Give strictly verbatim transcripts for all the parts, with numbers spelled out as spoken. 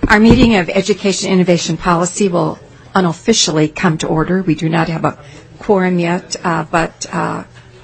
Our meeting of Education Innovation Policy will unofficially come to order. We do not have a quorum yet, uh, but uh,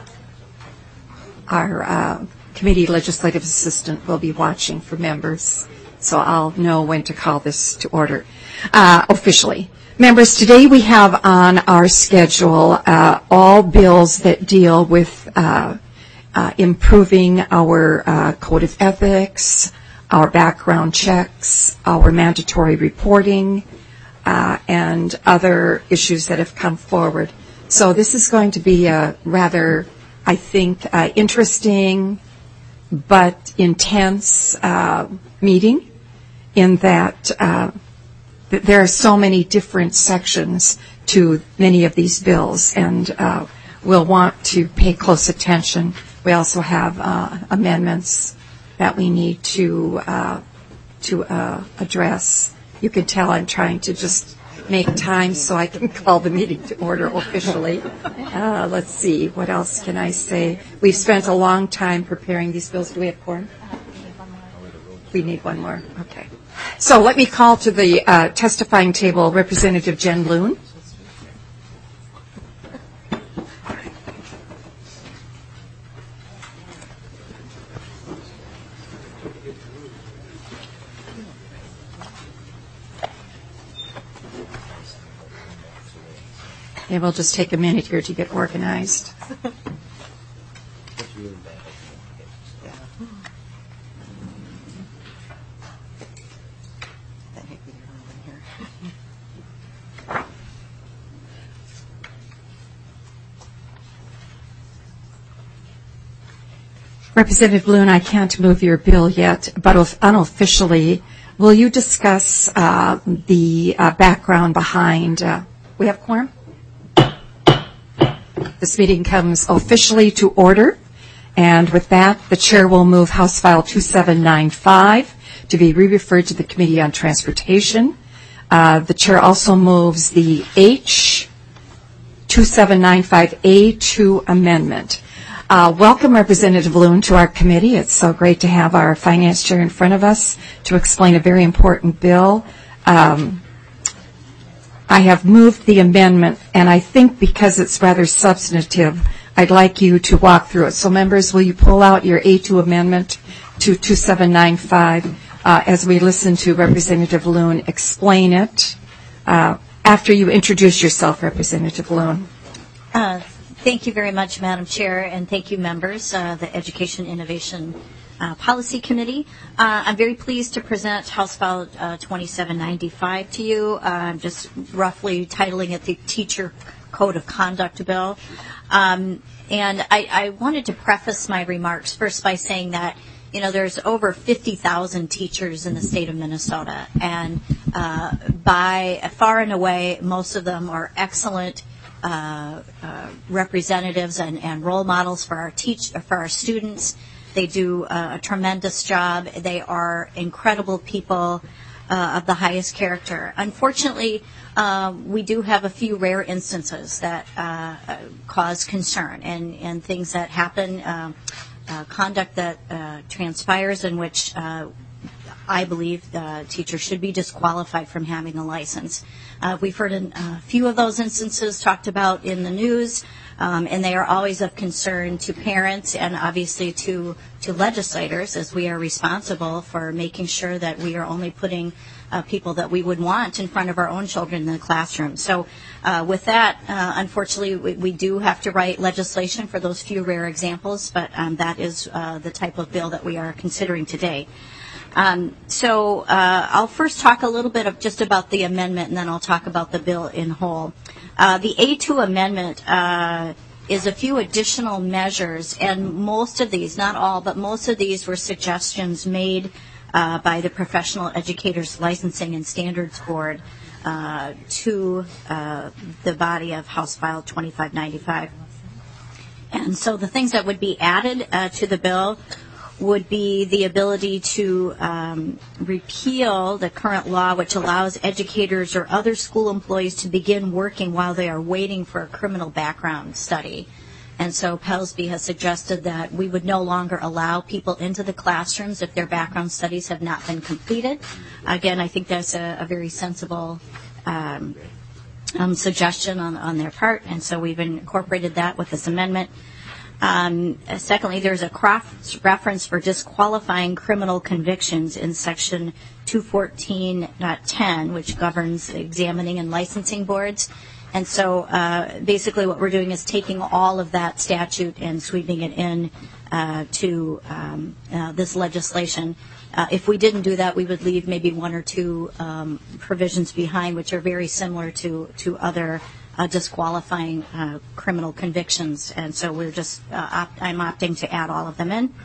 our uh, committee legislative assistant will be watching for members, so I'll know when to call this to order uh, officially. Members, today we have on our schedule uh, all bills that deal with uh, uh, improving our uh, code of ethics, our background checks, our mandatory reporting, uh, and other issues that have come forward. So this is going to be a rather, I think, uh, interesting but intense uh, meeting in that uh, th- there are so many different sections to many of these bills, and uh, we'll want to pay close attention. We also have uh, amendments that we need to uh, to uh, address. You can tell I'm trying to just make time so I can call the meeting to order officially. Uh, let's see, what else can I say? We've spent a long time preparing these bills. Do we have quorum? We need one more. Okay. So let me call to the uh, testifying table Representative Jen Loon. And we'll just take a minute here to get organized. Representative Loon, I can't move your bill yet, but unofficially, will you discuss uh, the uh, background behind? Uh, we have quorum? This meeting comes officially to order, and with that, the chair will move House File two seven nine five to be re-referred to the Committee on Transportation. Uh, the chair also moves the H two seven nine five A two amendment. Uh, welcome, Representative Loon, to our committee. It's so great to have our finance chair in front of us to explain a very important bill. Um, I have moved the amendment, and I think because it's rather substantive, I'd like you to walk through it. So, members, will you pull out your A two amendment to two seven nine five uh, as we listen to Representative Loon explain it uh, after you introduce yourself, Representative Loon. Uh, thank you very much, Madam Chair, and thank you, members, uh, the Education Innovation Uh, Policy Committee. Uh, I'm very pleased to present House File uh, twenty-seven ninety-five to you. Uh, I'm just roughly titling it the Teacher Code of Conduct Bill. Um, and I, I wanted to preface my remarks first by saying that, you know, there's over fifty thousand teachers in the state of Minnesota, and uh, by far and away, most of them are excellent uh, uh, representatives and, and role models for our teach for our students. They do uh, a tremendous job. They are incredible people uh, of the highest character. Unfortunately, uh, we do have a few rare instances that uh, cause concern and, and things that happen, uh, uh, conduct that uh, transpires in which uh, I believe the teacher should be disqualified from having a license. Uh, we've heard a few of those instances talked about in the news. Um, and they are always of concern to parents and obviously to, to legislators, as we are responsible for making sure that we are only putting uh, people that we would want in front of our own children in the classroom. So uh, with that, uh, unfortunately, we, we do have to write legislation for those few rare examples, but um, that is uh, the type of bill that we are considering today. Um, so uh, I'll first talk a little bit of just about the amendment, and then I'll talk about the bill in whole. Uh, the A two amendment uh, is a few additional measures, and most of these, not all, but most of these were suggestions made uh, by the Professional Educators Licensing and Standards Board uh, to uh, the body of House File twenty-five ninety-five. And so the things that would be added uh, to the bill would be the ability to um, repeal the current law which allows educators or other school employees to begin working while they are waiting for a criminal background study. And so Pelsby has suggested that we would no longer allow people into the classrooms if their background studies have not been completed. Again, I think that's a, a very sensible um, um, suggestion on, on their part, and so we've incorporated that with this amendment. Um, secondly, there's a cross reference for disqualifying criminal convictions in Section two fourteen point ten, which governs examining and licensing boards. And so uh, basically what we're doing is taking all of that statute and sweeping it in uh, to um, uh, this legislation. Uh, if we didn't do that, we would leave maybe one or two um, provisions behind, which are very similar to, to other uh, disqualifying uh, criminal convictions. And so we're just, uh, opt- I'm opting to add all of them in.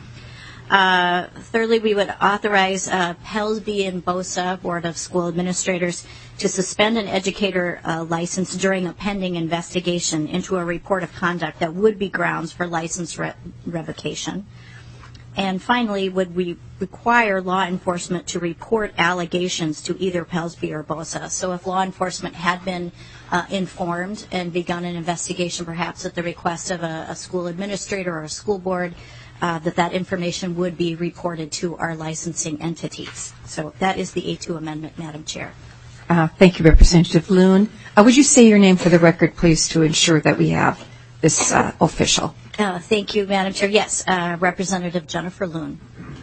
Uh, thirdly, we would authorize uh, Pelsby and BOSA, Board of School Administrators, to suspend an educator uh, license during a pending investigation into a report of conduct that would be grounds for license re- revocation. And finally, would we require law enforcement to report allegations to either Pelsby or BOSA? So if law enforcement had been uh, informed and begun an investigation, perhaps at the request of a, a school administrator or a school board, Uh, that that information would be reported to our licensing entities. So that is the A two amendment, Madam Chair. Uh, thank you, Representative Loon. Uh, would you say your name for the record, please, to ensure that we have this uh, official? Uh, thank you, Madam Chair. Yes, uh, Representative Jennifer Loon.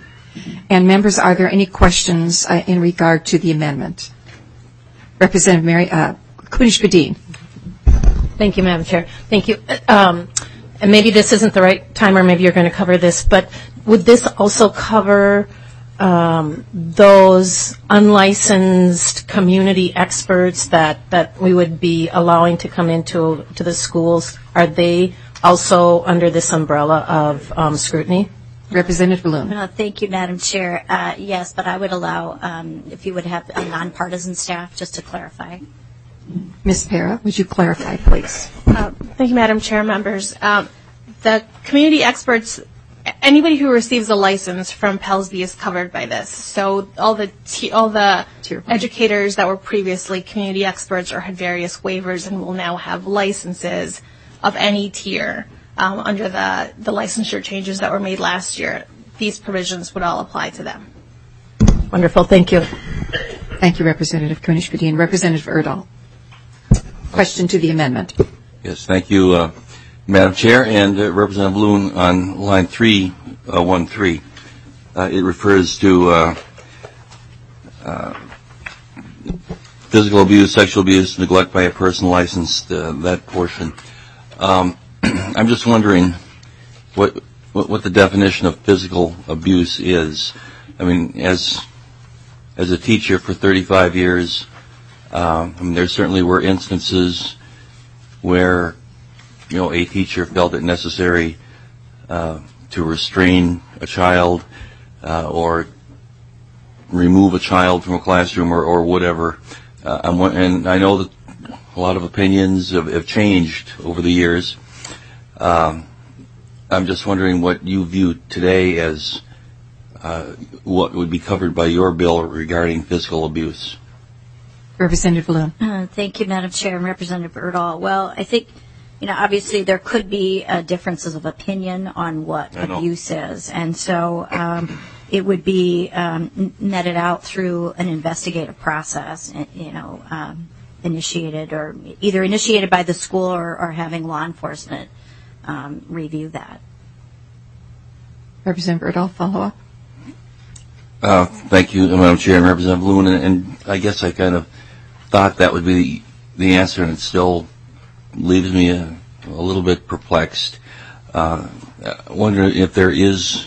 And members, are there any questions uh, in regard to the amendment? Representative Mary uh, Kunesh-Podein. Thank you, Madam Chair. Thank you. Um, And maybe this isn't the right time, or maybe you're going to cover this, but would this also cover um, those unlicensed community experts that, that we would be allowing to come into to the schools? Are they also under this umbrella of um, scrutiny? Representative Loon. Uh, thank you, Madam Chair. Uh, yes, but I would allow, um, if you would have a nonpartisan staff, just to clarify. Miz Para, would you clarify, please? Uh, thank you, Madam Chair, members. Um, the community experts, anybody who receives a license from Pelsby is covered by this. So all the t- all the educators that were previously community experts or had various waivers and will now have licenses of any tier um, under the, the licensure changes that were made last year. These provisions would all apply to them. Wonderful. Thank you. Thank you, Representative Kunesh-Podein. Representative Erdahl. Question to the amendment. Yes, thank you, uh, Madam Chair, and uh, Representative Loon on line three one three. Uh, it refers to uh, uh, physical abuse, sexual abuse, neglect by a person licensed, uh, that portion. Um, I'm just wondering what, what what the definition of physical abuse is. I mean, as as a teacher for thirty-five years, Uh, I mean, there certainly were instances where, you know, a teacher felt it necessary uh, to restrain a child uh, or remove a child from a classroom or, or whatever. Uh, I'm, and I know that a lot of opinions have, have changed over the years. Um, I'm just wondering what you view today as uh, what would be covered by your bill regarding physical abuse. Representative Loon. Uh, thank you, Madam Chair, and Representative Erdahl. Well, I think, you know, obviously there could be uh, differences of opinion on what abuse is, and so um, it would be um, netted out through an investigative process, you know, um, initiated or either initiated by the school or, or having law enforcement um, review that. Representative Erdahl, follow up. Uh, thank you, Madam Chair, and Representative Loon, and, and I guess I kind of thought that would be the answer, and it still leaves me a, a little bit perplexed. Uh, I wonder if there is,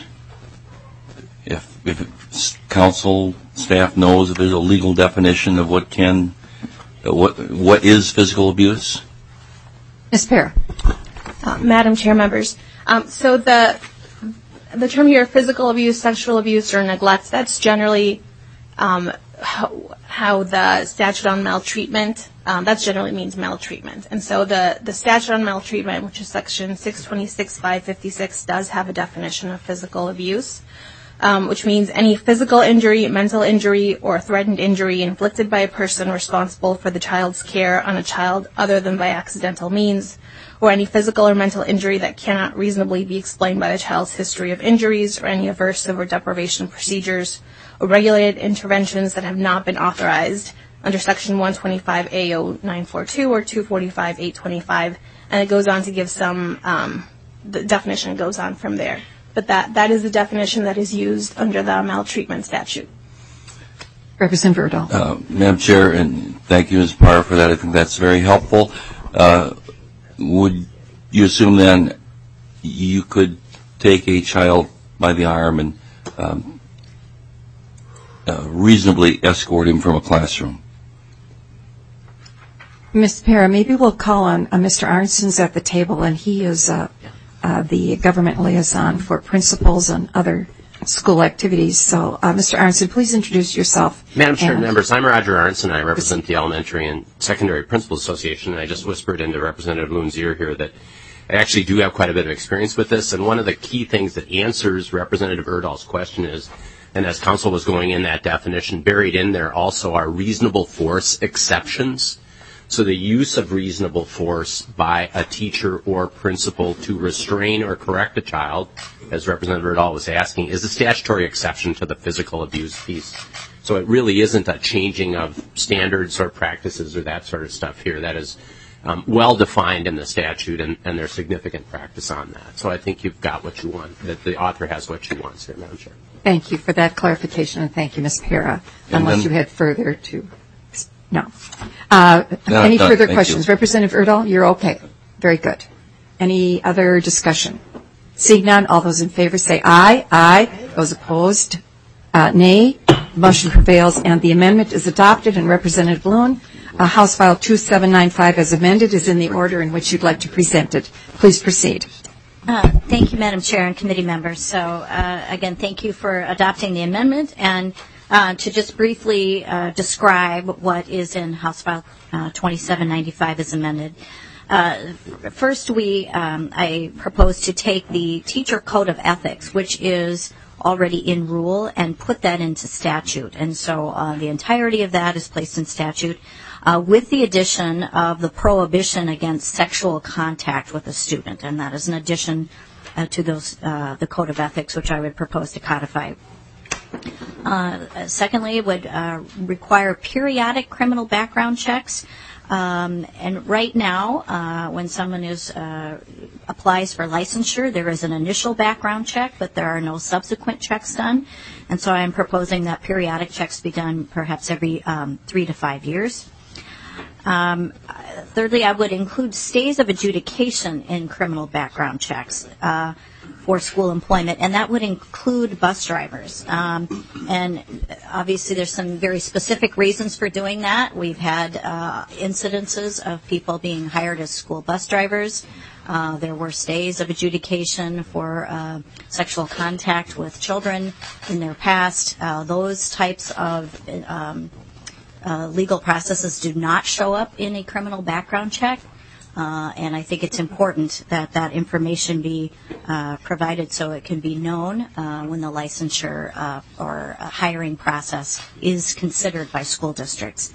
if, if council staff knows if there's a legal definition of what can, uh, what what is physical abuse. Miz Para. Uh, Madam Chair, members, um, so the the term here, physical abuse, sexual abuse, or neglect, that's generally um, how, how the statute on maltreatment, um, that generally means maltreatment. And so the, the statute on maltreatment, which is section six twenty-six five fifty-six, does have a definition of physical abuse. um, which means any physical injury, mental injury, or threatened injury inflicted by a person responsible for the child's care on a child other than by accidental means, or any physical or mental injury that cannot reasonably be explained by the child's history of injuries or any aversive or deprivation procedures or regulated interventions that have not been authorized under Section one twenty-five A O nine forty-two or two forty-five eight twenty-five, and it goes on to give some, um, the definition goes on from there. But that, that is the definition that is used under the maltreatment statute. Representative Erdahl. Uh, Madam Chair, and thank you, Miz Parr, for that. I think that's very helpful. Uh, would you assume then you could take a child by the arm and um, uh, reasonably escort him from a classroom? Miz Parra, maybe we'll call on uh, Mister Arnson's at the table, and he is uh, uh, the government liaison for principals and other school activities. So, uh, Mister Arnson, please introduce yourself. Madam Chair, members, I'm Roger Arnson. I represent the Elementary and Secondary Principals Association, and I just whispered into Representative Loon's ear here that I actually do have quite a bit of experience with this, and one of the key things that answers Representative Erdahl's question is, and as Council was going in that definition, buried in there also are reasonable force exceptions. So the use of reasonable force by a teacher or principal to restrain or correct a child, as Representative Erdahl was asking, is a statutory exception to the physical abuse piece. So it really isn't a changing of standards or practices or that sort of stuff here. That is um, well defined in the statute, and, and there's significant practice on that. So I think you've got what you want, that the author has what she wants here, Madam Chair. Thank you for that clarification, and thank you, Miz Parra. Unless then, you had further to... No. Uh, no any no, further questions? You. Representative Erdahl, you're okay. Very good. Any other discussion? Seeing none, all those in favor say aye. Aye. Those opposed, uh, nay. Motion prevails, and the amendment is adopted. And Representative Loon, uh, House File two seven nine five as amended is in the order in which you'd like to present it. Please proceed. Uh, thank you, Madam Chair and committee members. So, uh, again, thank you for adopting the amendment. And Uh, to just briefly uh, describe what is in House File uh, twenty-seven ninety-five as amended. Uh, first, we um, I propose to take the Teacher Code of Ethics, which is already in rule, and put that into statute. And so uh, the entirety of that is placed in statute, uh, with the addition of the prohibition against sexual contact with a student, and that is an addition uh, to those uh, the Code of Ethics, which I would propose to codify. Uh, secondly, it would uh, require periodic criminal background checks. Um, and right now, uh, when someone is uh, applies for licensure, there is an initial background check, but there are no subsequent checks done. And so I am proposing that periodic checks be done perhaps every um, three to five years. Um, thirdly, I would include stays of adjudication in criminal background checks uh, for school employment, and that would include bus drivers. Um, and obviously there's some very specific reasons for doing that. We've had uh, incidences of people being hired as school bus drivers. Uh, there were stays of adjudication for uh, sexual contact with children in their past. Uh, those types of um, uh, legal processes do not show up in a criminal background check. Uh, and I think it's important that that information be uh, provided so it can be known uh, when the licensure uh, or uh, hiring process is considered by school districts.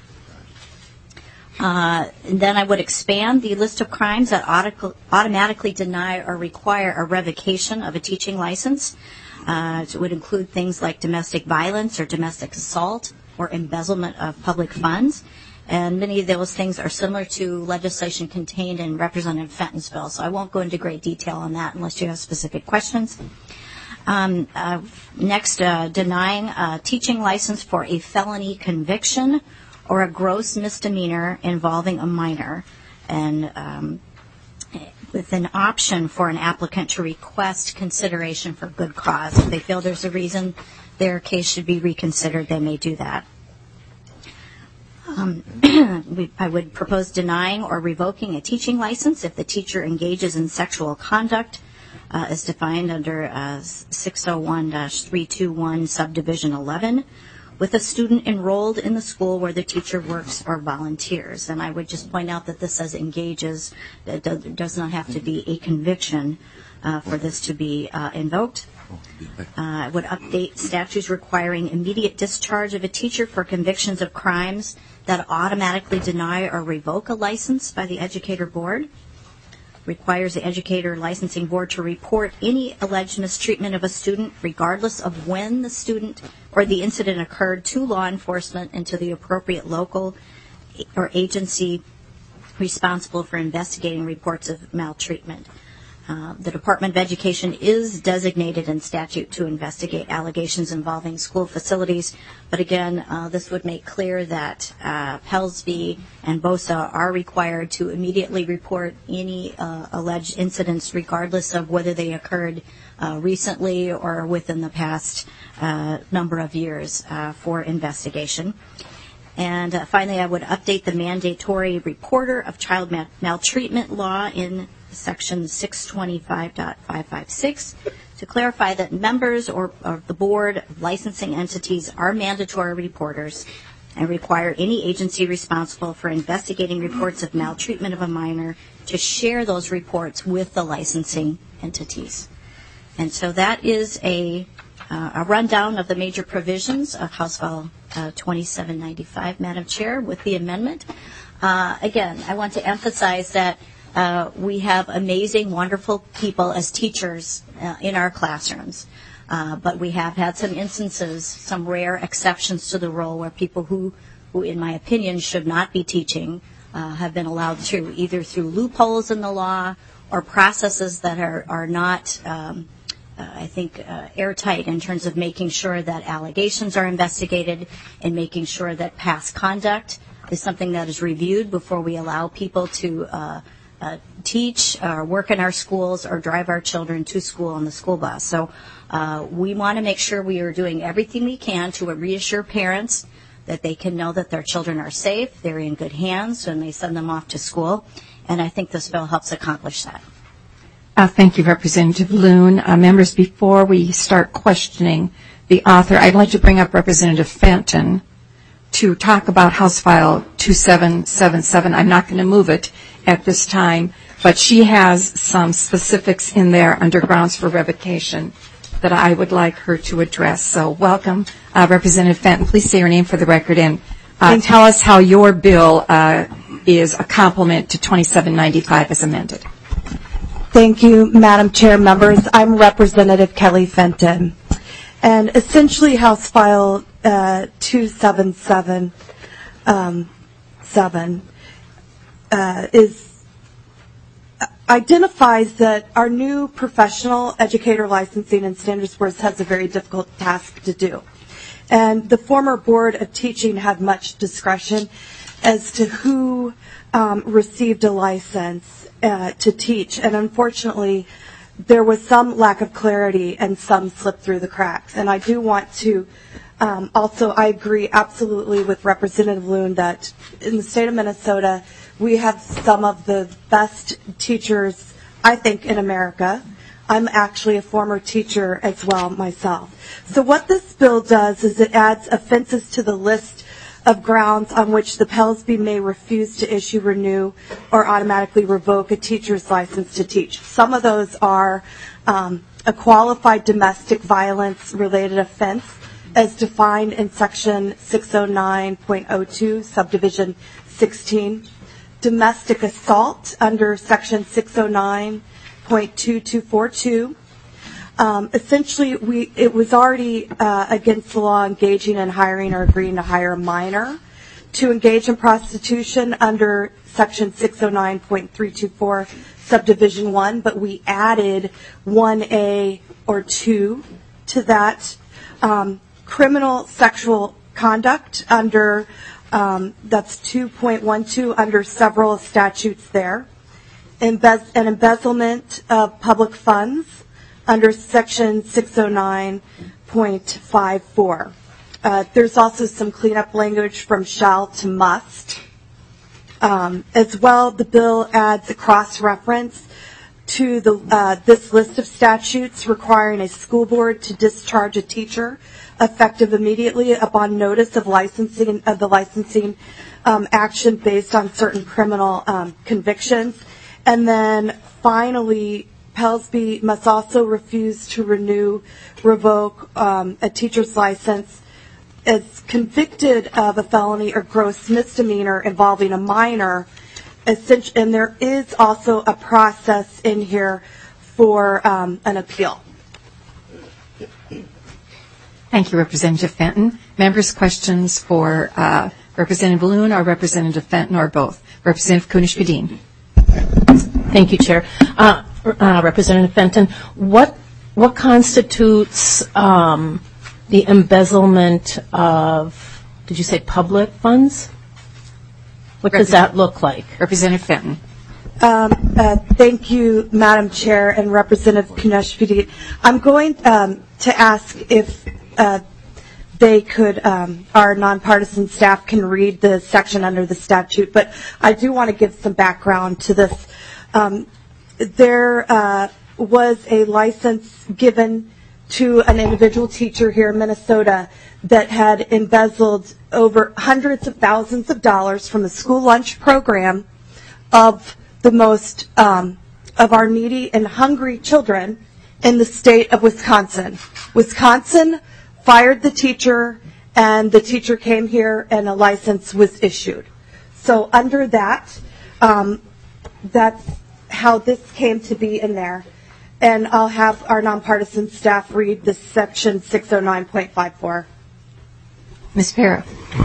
Uh, and then I would expand the list of crimes that auto- automatically deny or require a revocation of a teaching license. Uh, it would include things like domestic violence or domestic assault or embezzlement of public funds. And many of those things are similar to legislation contained in Representative Fenton's bill. So I won't go into great detail on that unless you have specific questions. Um, uh, next, uh, denying a teaching license for a felony conviction or a gross misdemeanor involving a minor, and um, with an option for an applicant to request consideration for good cause. If they feel there's a reason their case should be reconsidered, they may do that. Um, we, I would propose denying or revoking a teaching license if the teacher engages in sexual conduct uh, as defined under uh, six oh one dash three twenty-one subdivision eleven, with a student enrolled in the school where the teacher works or volunteers. And I would just point out that this says engages. It does, it does not have to be a conviction uh, for this to be uh, invoked. Uh, would update statutes requiring immediate discharge of a teacher for convictions of crimes that automatically deny or revoke a license by the educator board. Requires the educator licensing board to report any alleged mistreatment of a student, regardless of when the student or the incident occurred, to law enforcement and to the appropriate local or agency responsible for investigating reports of maltreatment. Uh, the Department of Education is designated in statute to investigate allegations involving school facilities, but again, uh, this would make clear that uh, PELSB and BOSA are required to immediately report any uh, alleged incidents, regardless of whether they occurred uh, recently or within the past uh, number of years uh, for investigation. And uh, finally, I would update the mandatory reporter of child ma- maltreatment law in Section six twenty-five point five five six to clarify that members or, or the board of licensing entities are mandatory reporters and require any agency responsible for investigating reports of maltreatment of a minor to share those reports with the licensing entities. And so that is a, uh, a rundown of the major provisions of House File uh, twenty-seven ninety-five, Madam Chair, with the amendment. Uh, again, I want to emphasize that Uh, we have amazing, wonderful people as teachers uh, in our classrooms. Uh, but we have had some instances, some rare exceptions to the rule where people who, who in my opinion, should not be teaching uh, have been allowed to, either through loopholes in the law or processes that are, are not, um, uh, I think, uh, airtight in terms of making sure that allegations are investigated and making sure that past conduct is something that is reviewed before we allow people to uh, Uh, teach or work in our schools or drive our children to school on the school bus. So uh, we want to make sure we are doing everything we can to reassure parents that they can know that their children are safe, they're in good hands when they send them off to school. And I think this bill helps accomplish that. Uh, thank you, Representative Loon. Uh, members, before we start questioning the author, I'd like to bring up Representative Fenton to talk about House File twenty-seven seventy-seven. I'm not going to move it at this time, but she has some specifics in there under grounds for revocation that I would like her to address. So welcome, uh, Representative Fenton. Please say your name for the record and uh, tell us how your bill uh, is a complement to twenty-seven ninety-five as amended. Thank you, Madam Chair, members. I'm Representative Kelly Fenton. And essentially, House File uh, two seventy-seven um, seven uh, is uh, identifies that our new professional educator licensing and standards board has a very difficult task to do. And the former Board of Teaching had much discretion as to who um, received a license uh, to teach. And unfortunately, there was some lack of clarity and some slipped through the cracks. And I do want to um, also, I agree absolutely with Representative Loon that in the state of Minnesota, we have some of the best teachers, I think, in America. I'm actually a former teacher as well myself. So what this bill does is it adds offenses to the list of grounds on which the P E L S B may refuse to issue, renew, or automatically revoke a teacher's license to teach. Some of those are um, a qualified domestic violence related offense as defined in Section six oh nine point oh two, Subdivision sixteen, domestic assault under Section six oh nine point two two four two. Um, essentially, we, it was already uh, against the law engaging in hiring or agreeing to hire a minor to engage in prostitution under Section six oh nine point three two four, Subdivision one, but we added one A or two to that. Um, criminal sexual conduct under, um, that's two point one two under several statutes there. Embe- an embezzlement of public funds under Section six oh nine point five four. Uh, there's also some cleanup language from shall to must. Um, as well, the bill adds a cross-reference to the, uh, this list of statutes requiring a school board to discharge a teacher effective immediately upon notice of licensing of the licensing um, action based on certain criminal um, convictions. And then finally, Pellsby must also refuse to renew, revoke um, a teacher's license is convicted of a felony or gross misdemeanor involving a minor. And there is also a process in here for um, an appeal. Thank you, Representative Fenton. Members' questions for uh, Representative Balloon or Representative Fenton or both? Representative Kunesh-Podein. Thank you, Chair. Uh, uh, Representative Fenton, what what constitutes um, the embezzlement of, did you say public funds? What does that look like? Representative Fenton. Um, uh, thank you, Madam Chair and Representative Kunesh-Podein. I'm going um, to ask if uh, they could, um, our nonpartisan staff can read the section under the statute, but I do want to give some background to this. Um, there uh, was a license given to an individual teacher here in Minnesota that had embezzled over hundreds of thousands of dollars from the school lunch program of the most um, of our needy and hungry children in the state of Wisconsin. Wisconsin fired the teacher, and the teacher came here, and a license was issued. So under that, um, that's how this came to be in there. And I'll have our nonpartisan staff read this section six oh nine point five four. Miz Para.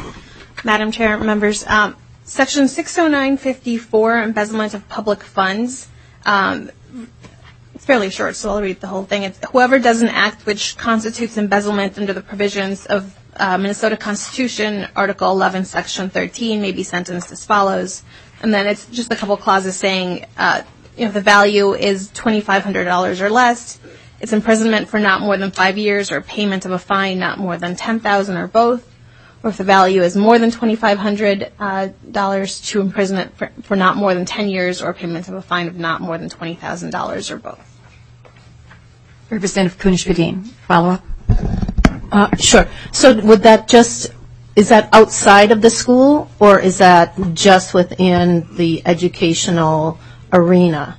Madam Chair, members, um, Section six oh nine fifty-four, embezzlement of public funds. Um, it's fairly short, so I'll read the whole thing. It's whoever does an act which constitutes embezzlement under the provisions of uh, Minnesota Constitution, Article eleven, Section thirteen, may be sentenced as follows. And then it's just a couple clauses saying, uh, you know, the value is twenty-five hundred dollars or less. It's imprisonment for not more than five years or payment of a fine not more than ten thousand dollars or both. Or if the value is more than twenty-five hundred dollars, uh, to imprisonment for, for not more than ten years or payment of a fine of not more than twenty thousand dollars or both. Representative Kunesh-Podein, follow-up? Uh, sure. So would that just, is that outside of the school, or is that just within the educational arena?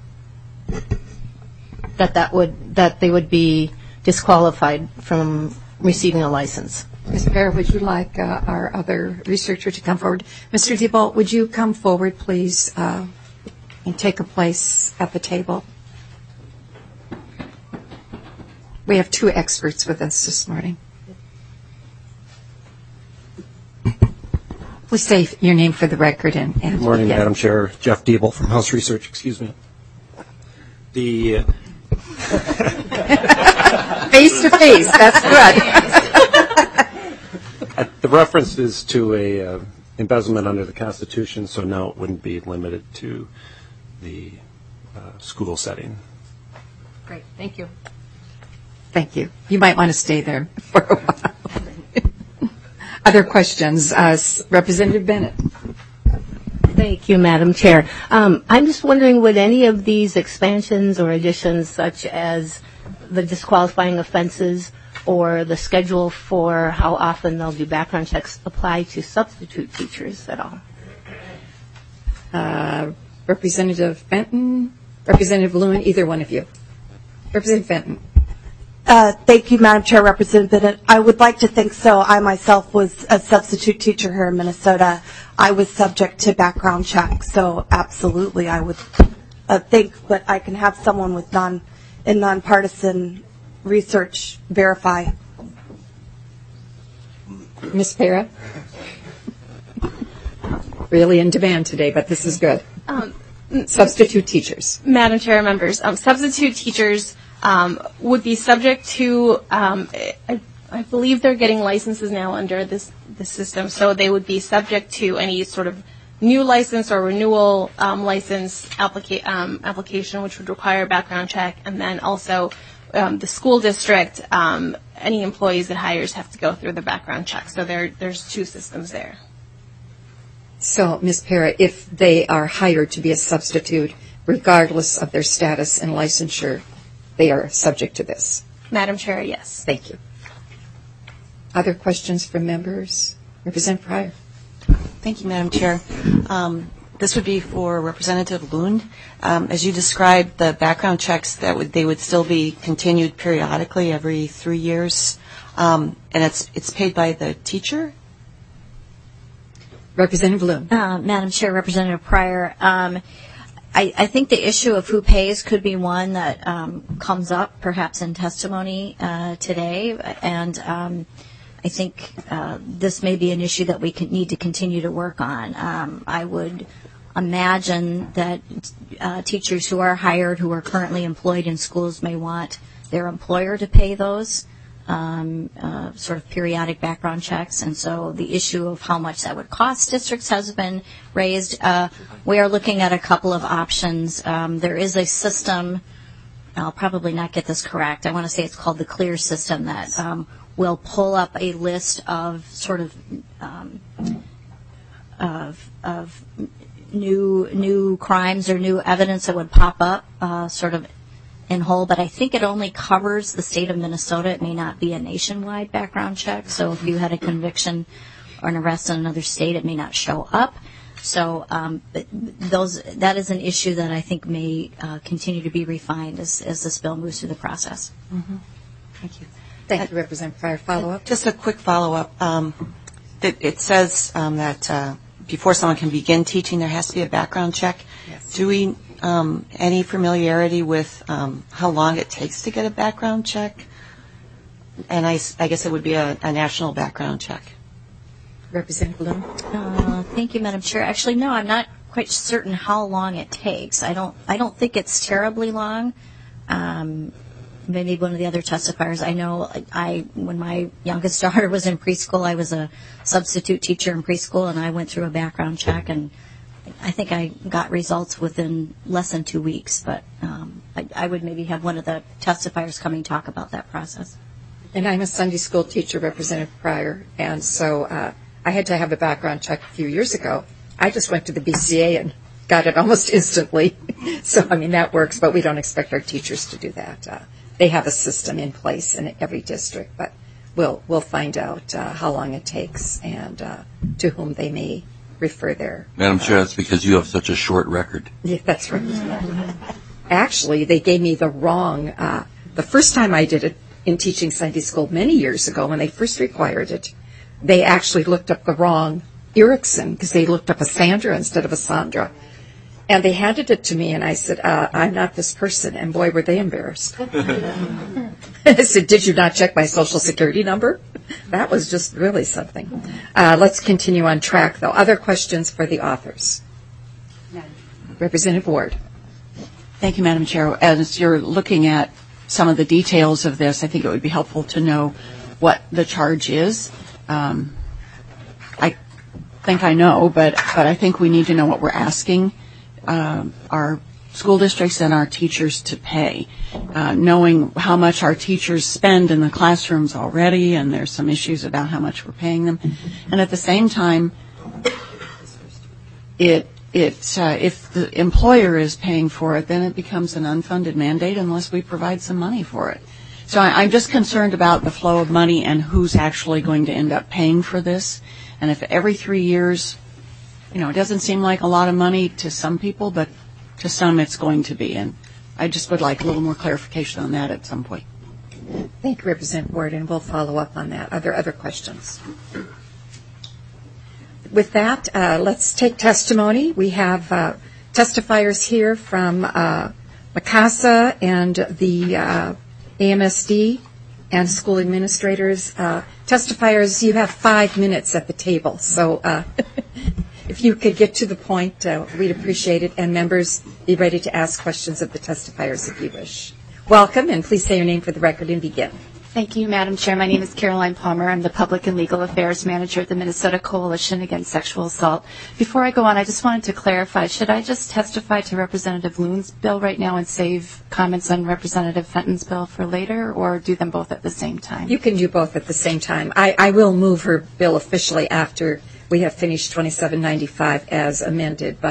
That that would, that they would be disqualified from receiving a license? Miz Para, would you like uh, our other researcher to come forward? Mister DeBolt, would you come forward, please, uh, and take a place at the table? We have two experts with us this morning. Please say your name for the record. And, and Good morning, yeah. Madam Chair. Jeff Diebel from House Research. Excuse me. The uh, face to face. That's good. The reference is to a uh, embezzlement under the Constitution, so no, it wouldn't be limited to the uh, school setting. Great. Thank you. Thank you. You might want to stay there for a while. Other questions? Uh, Representative Bennett. Thank you, Madam Chair. Um, I'm just wondering, would any of these expansions or additions, such as the disqualifying offenses or the schedule for how often they'll do background checks, apply to substitute teachers at all? Uh, Representative Fenton, Representative Lewin, either one of you. Representative Fenton. Uh, thank you, Madam Chair, Representative Bennett. I would like to think so. I myself was a substitute teacher here in Minnesota. I was subject to background check, so absolutely I would uh, think, but I can have someone with non in nonpartisan research verify. Miz Para? Really in demand today, but this is good. Um, substitute teachers. Madam Chair, members, um, substitute teachers um, would be subject to, um, I, I believe they're getting licenses now under this, this system, so they would be subject to any sort of new license or renewal um, license applica- um, application, which would require a background check, and then also um, the school district, um, any employees it hires have to go through the background check. So there, there's two systems there. So, Miz Para, if they are hired to be a substitute, regardless of their status and licensure, they are subject to this? Madam Chair, yes. Thank you. Other questions from members? Representative Pryor. Thank you, Madam Chair. Um, this would be for Representative Lund. Um, as you described, the background checks, that would they would still be continued periodically every three years, um, and it's it's paid by the teacher. Representative Lund. Uh, Madam Chair, Representative Pryor. Um, I, I think the issue of who pays could be one that um, comes up perhaps in testimony uh, today, and um, I think uh, this may be an issue that we can, need to continue to work on. Um, I would imagine that uh, teachers who are hired, who are currently employed in schools, may want their employer to pay those um, uh, sort of periodic background checks, and so the issue of how much that would cost districts has been raised. Uh, we are looking at a couple of options. Um, there is a system, I'll probably not get this correct, I want to say it's called the CLEAR system, that um, will pull up a list of sort of um, of, of new new crimes or new evidence that would pop up uh, sort of in whole, but I think it only covers the state of Minnesota. It may not be a nationwide background check, so if you had a conviction or an arrest in another state, it may not show up. So um, but those that is an issue that I think may uh, continue to be refined as, as this bill moves through the process. Mm-hmm. Thank you. Thank you, Representative Pryor. Follow-up? Just a quick follow-up. Um, it, it says um, that uh, before someone can begin teaching, there has to be a background check. Yes. Do we um, any familiarity with um, how long it takes to get a background check? And I, I guess it would be a, a national background check. Representative Lund. Uh, thank you, Madam Chair. Actually, no, I'm not quite certain how long it takes. I don't. I don't think it's terribly long. Um, maybe one of the other testifiers. I know. I when my youngest daughter was in preschool, I was a substitute teacher in preschool, and I went through a background check, and I think I got results within less than two weeks. But um, I, I would maybe have one of the testifiers coming talk about that process. And I'm a Sunday school teacher, Representative Pryor, and so uh, I had to have a background check a few years ago. I just went to the B C A and got it almost instantly. So, I mean, that works, but we don't expect our teachers to do that. Uh, they have a system in place in every district, but we'll we'll find out uh, how long it takes and uh, to whom they may refer their... Madam Chair, that's because you have such a short record. Yeah, that's right. Actually, they gave me the wrong... Uh, the first time I did it in teaching Sunday school many years ago, when they first required it, they actually looked up the wrong Erickson because they looked up a Sandra instead of a Sandra. And they handed it to me, and I said, uh, I'm not this person. And boy, were they embarrassed. I said, did you not check my Social Security number? That was just really something. Uh, let's continue on track, though. Other questions for the authors? No. Representative Ward. Thank you, Madam Chair. As you're looking at some of the details of this, I think it would be helpful to know what the charge is. Um, I think I know, but, but I think we need to know what we're asking um, our school districts and our teachers to pay, uh, knowing how much our teachers spend in the classrooms already, and there's some issues about how much we're paying them. And at the same time, it it uh, if the employer is paying for it, then it becomes an unfunded mandate unless we provide some money for it. So I, I'm just concerned about the flow of money and who's actually going to end up paying for this. And if every three years, you know, it doesn't seem like a lot of money to some people, but to some it's going to be. And I just would like a little more clarification on that at some point. Thank you, Representative Ward, and we'll follow up on that. Are there other questions? With that, uh, let's take testimony. We have uh, testifiers here from uh, MCASA and the uh, A M S D and school administrators. Uh, testifiers, you have five minutes at the table, so uh, if you could get to the point, uh, we'd appreciate it. And members, be ready to ask questions of the testifiers if you wish. Welcome, and please say your name for the record and begin. Thank you, Madam Chair. My name is Caroline Palmer. I'm the Public and Legal Affairs Manager at the Minnesota Coalition Against Sexual Assault. Before I go on, I just wanted to clarify, should I just testify to Representative Loon's bill right now and save comments on Representative Fenton's bill for later, or do them both at the same time? You can do both at the same time. I, I will move her bill officially after we have finished twenty-seven ninety-five as amended, but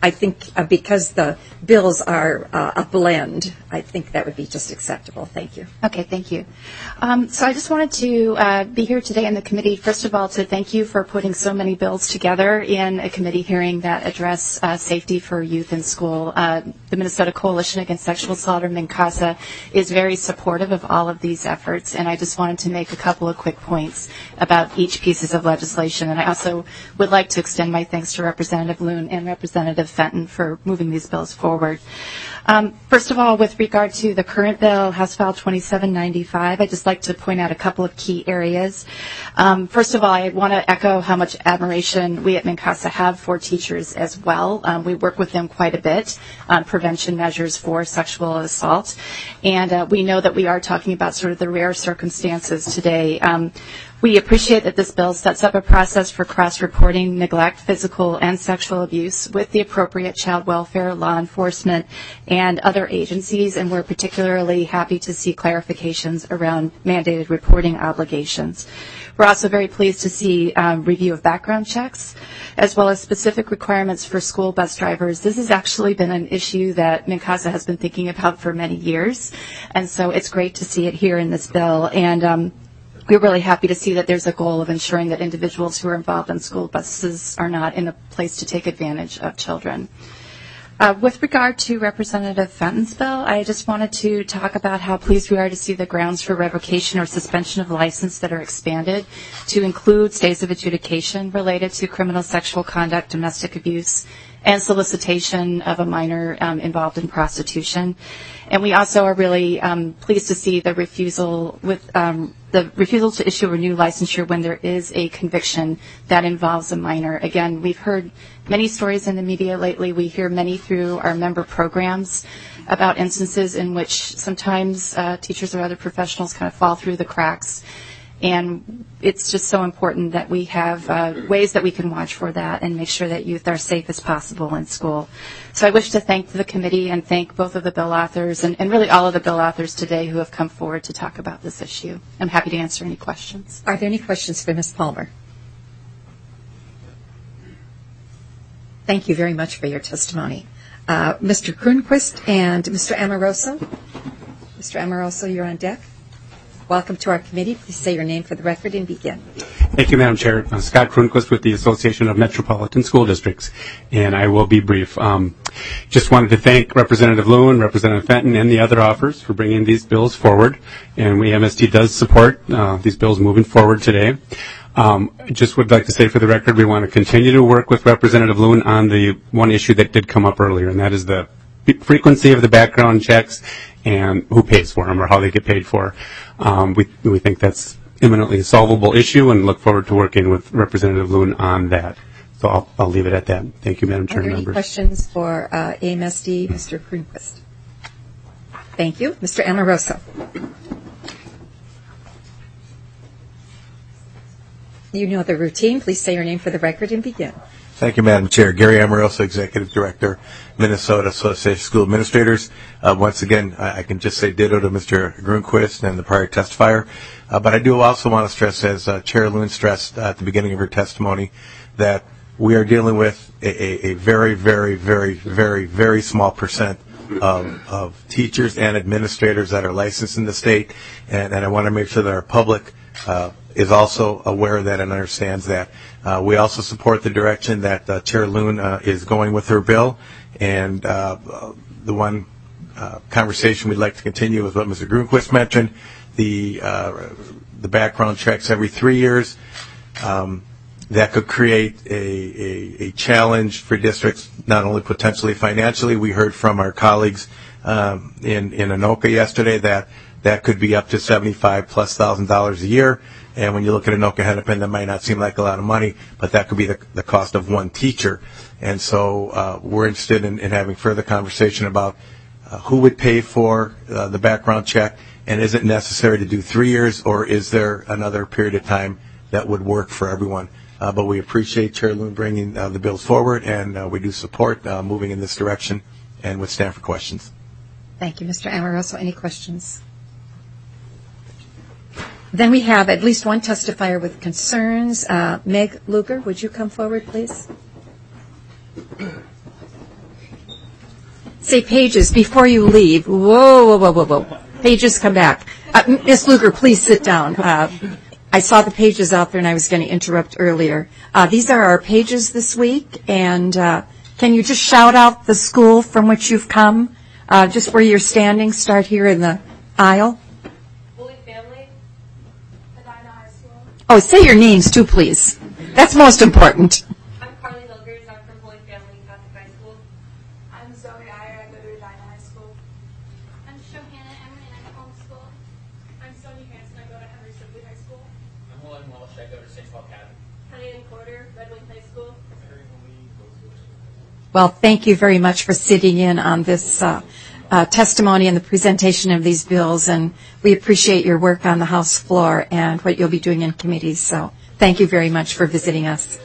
I think uh, because the bills are uh, a blend, I think that would be just acceptable. Thank you. Okay, thank you. Um, so I just wanted to uh, be here today in the committee, first of all, to thank you for putting so many bills together in a committee hearing that address uh, safety for youth in school. Uh, the Minnesota Coalition Against Sexual Assault, or MNCASA, is very supportive of all of these efforts, and I just wanted to make a couple of quick points about each pieces of legislation. And I also would like to extend my thanks to Representative Loon and Representative Fenton for moving these bills forward. Um, first of all, with regard to the current bill, House File twenty-seven ninety-five, I'd just like to point out a couple of key areas. Um, first of all, I want to echo how much admiration we at MNCASA have for teachers as well. Um, we work with them quite a bit on prevention measures for sexual assault, and uh, we know that we are talking about sort of the rare circumstances today. Um, We appreciate that this bill sets up a process for cross-reporting neglect, physical and sexual abuse with the appropriate child welfare, law enforcement, and other agencies, and we're particularly happy to see clarifications around mandated reporting obligations. We're also very pleased to see um, review of background checks, as well as specific requirements for school bus drivers. This has actually been an issue that MNCASA has been thinking about for many years, and so it's great to see it here in this bill. And um, we're really happy to see that there's a goal of ensuring that individuals who are involved in school buses are not in a place to take advantage of children. Uh, with regard to Representative Fenton's bill, I just wanted to talk about how pleased we are to see the grounds for revocation or suspension of license that are expanded to include stays of adjudication related to criminal sexual conduct, domestic abuse, and solicitation of a minor um, involved in prostitution. And we also are really um, pleased to see the refusal with um, the refusal to issue a new licensure when there is a conviction that involves a minor. Again, we've heard many stories in the media lately. We hear many through our member programs about instances in which sometimes uh, teachers or other professionals kind of fall through the cracks. And it's just so important that we have uh, ways that we can watch for that and make sure that youth are safe as possible in school. So I wish to thank the committee and thank both of the bill authors and, and really all of the bill authors today who have come forward to talk about this issue. I'm happy to answer any questions. Are there any questions for Miz Palmer? Thank you very much for your testimony. Uh, Mister Kronquist and Mister Amoroso. Mister Amoroso, you're on deck. Welcome to our committee. Please say your name for the record and begin. Thank you, Madam Chair. I'm Scott Kronquist with the Association of Metropolitan School Districts, and I will be brief. Um, just wanted to thank Representative Loon, Representative Fenton, and the other authors for bringing these bills forward, and we, M S D, does support uh, these bills moving forward today. Um, I just would like to say for the record, we want to continue to work with Representative Loon on the one issue that did come up earlier, and that is the frequency of the background checks and who pays for them or how they get paid for. Um, we, we think that's imminently a solvable issue and look forward to working with Representative Loon on that. So I'll, I'll leave it at that. Thank you, Madam Chair. Are there any members. questions for uh, A M S D, Mister Kronquist? Thank you. Mister Amoroso. You know the routine. Please say your name for the record and begin. Thank you, Madam Chair. Gary Amoroso, Executive Director, Minnesota Association of School Administrators. Uh, once again, I, I can just say ditto to Mister Grunquist and the prior testifier. Uh, but I do also want to stress, as uh, Chair Loon stressed uh, at the beginning of her testimony, that we are dealing with a, a, a very, very, very, very, very small percent of, of teachers and administrators that are licensed in the state. And, and I want to make sure that our public uh, is also aware of that and understands that. Uh, we also support the direction that uh, Chair Loon uh, is going with her bill, and uh, the one uh, conversation we'd like to continue is what Mister Grunquist mentioned, the uh, the background checks every three years. Um, that could create a, a, a challenge for districts, not only potentially financially. We heard from our colleagues um, in, in Anoka yesterday that that could be up to seventy-five plus thousand dollars a year. And when you look at Anoka Hennepin, that might not seem like a lot of money, but that could be the, the cost of one teacher. And so uh, we're interested in, in having further conversation about uh, who would pay for uh, the background check, and is it necessary to do three years, or is there another period of time that would work for everyone? Uh, but we appreciate Chair Loon bringing uh, the bills forward, and uh, we do support uh, moving in this direction, and would stand for questions. Thank you, Mister Amoroso. Any questions? Then we have at least one testifier with concerns. Uh, Meg Luger, would you come forward, please? Say pages before you leave. Whoa, whoa, whoa, whoa, whoa. Pages, come back. Uh, Miz Luger, please sit down. Uh, I saw the pages out there, and I was going to interrupt earlier. Uh, these are our pages this week, and uh, can you just shout out the school from which you've come, uh, just where you're standing? Start here in the aisle. Holy Family, Medina High School. Oh, say your names, too, please. That's most important. I'm Carly Hilgers. I'm from Holy Family Catholic High School. I'm Zoe Iyer. I go to Medina High School. I'm Shohana Emery, and I go to homeschool. I'm Sonia Hansen. I go to Henry Sibley High School. I'm William Walsh. I go to Saint Paul Academy. Honey Porter, Red Wing High School. Well, thank you very much for sitting in on this uh, uh, testimony and the presentation of these bills, and we appreciate your work on the House floor and what you'll be doing in committees. So thank you very much for visiting us.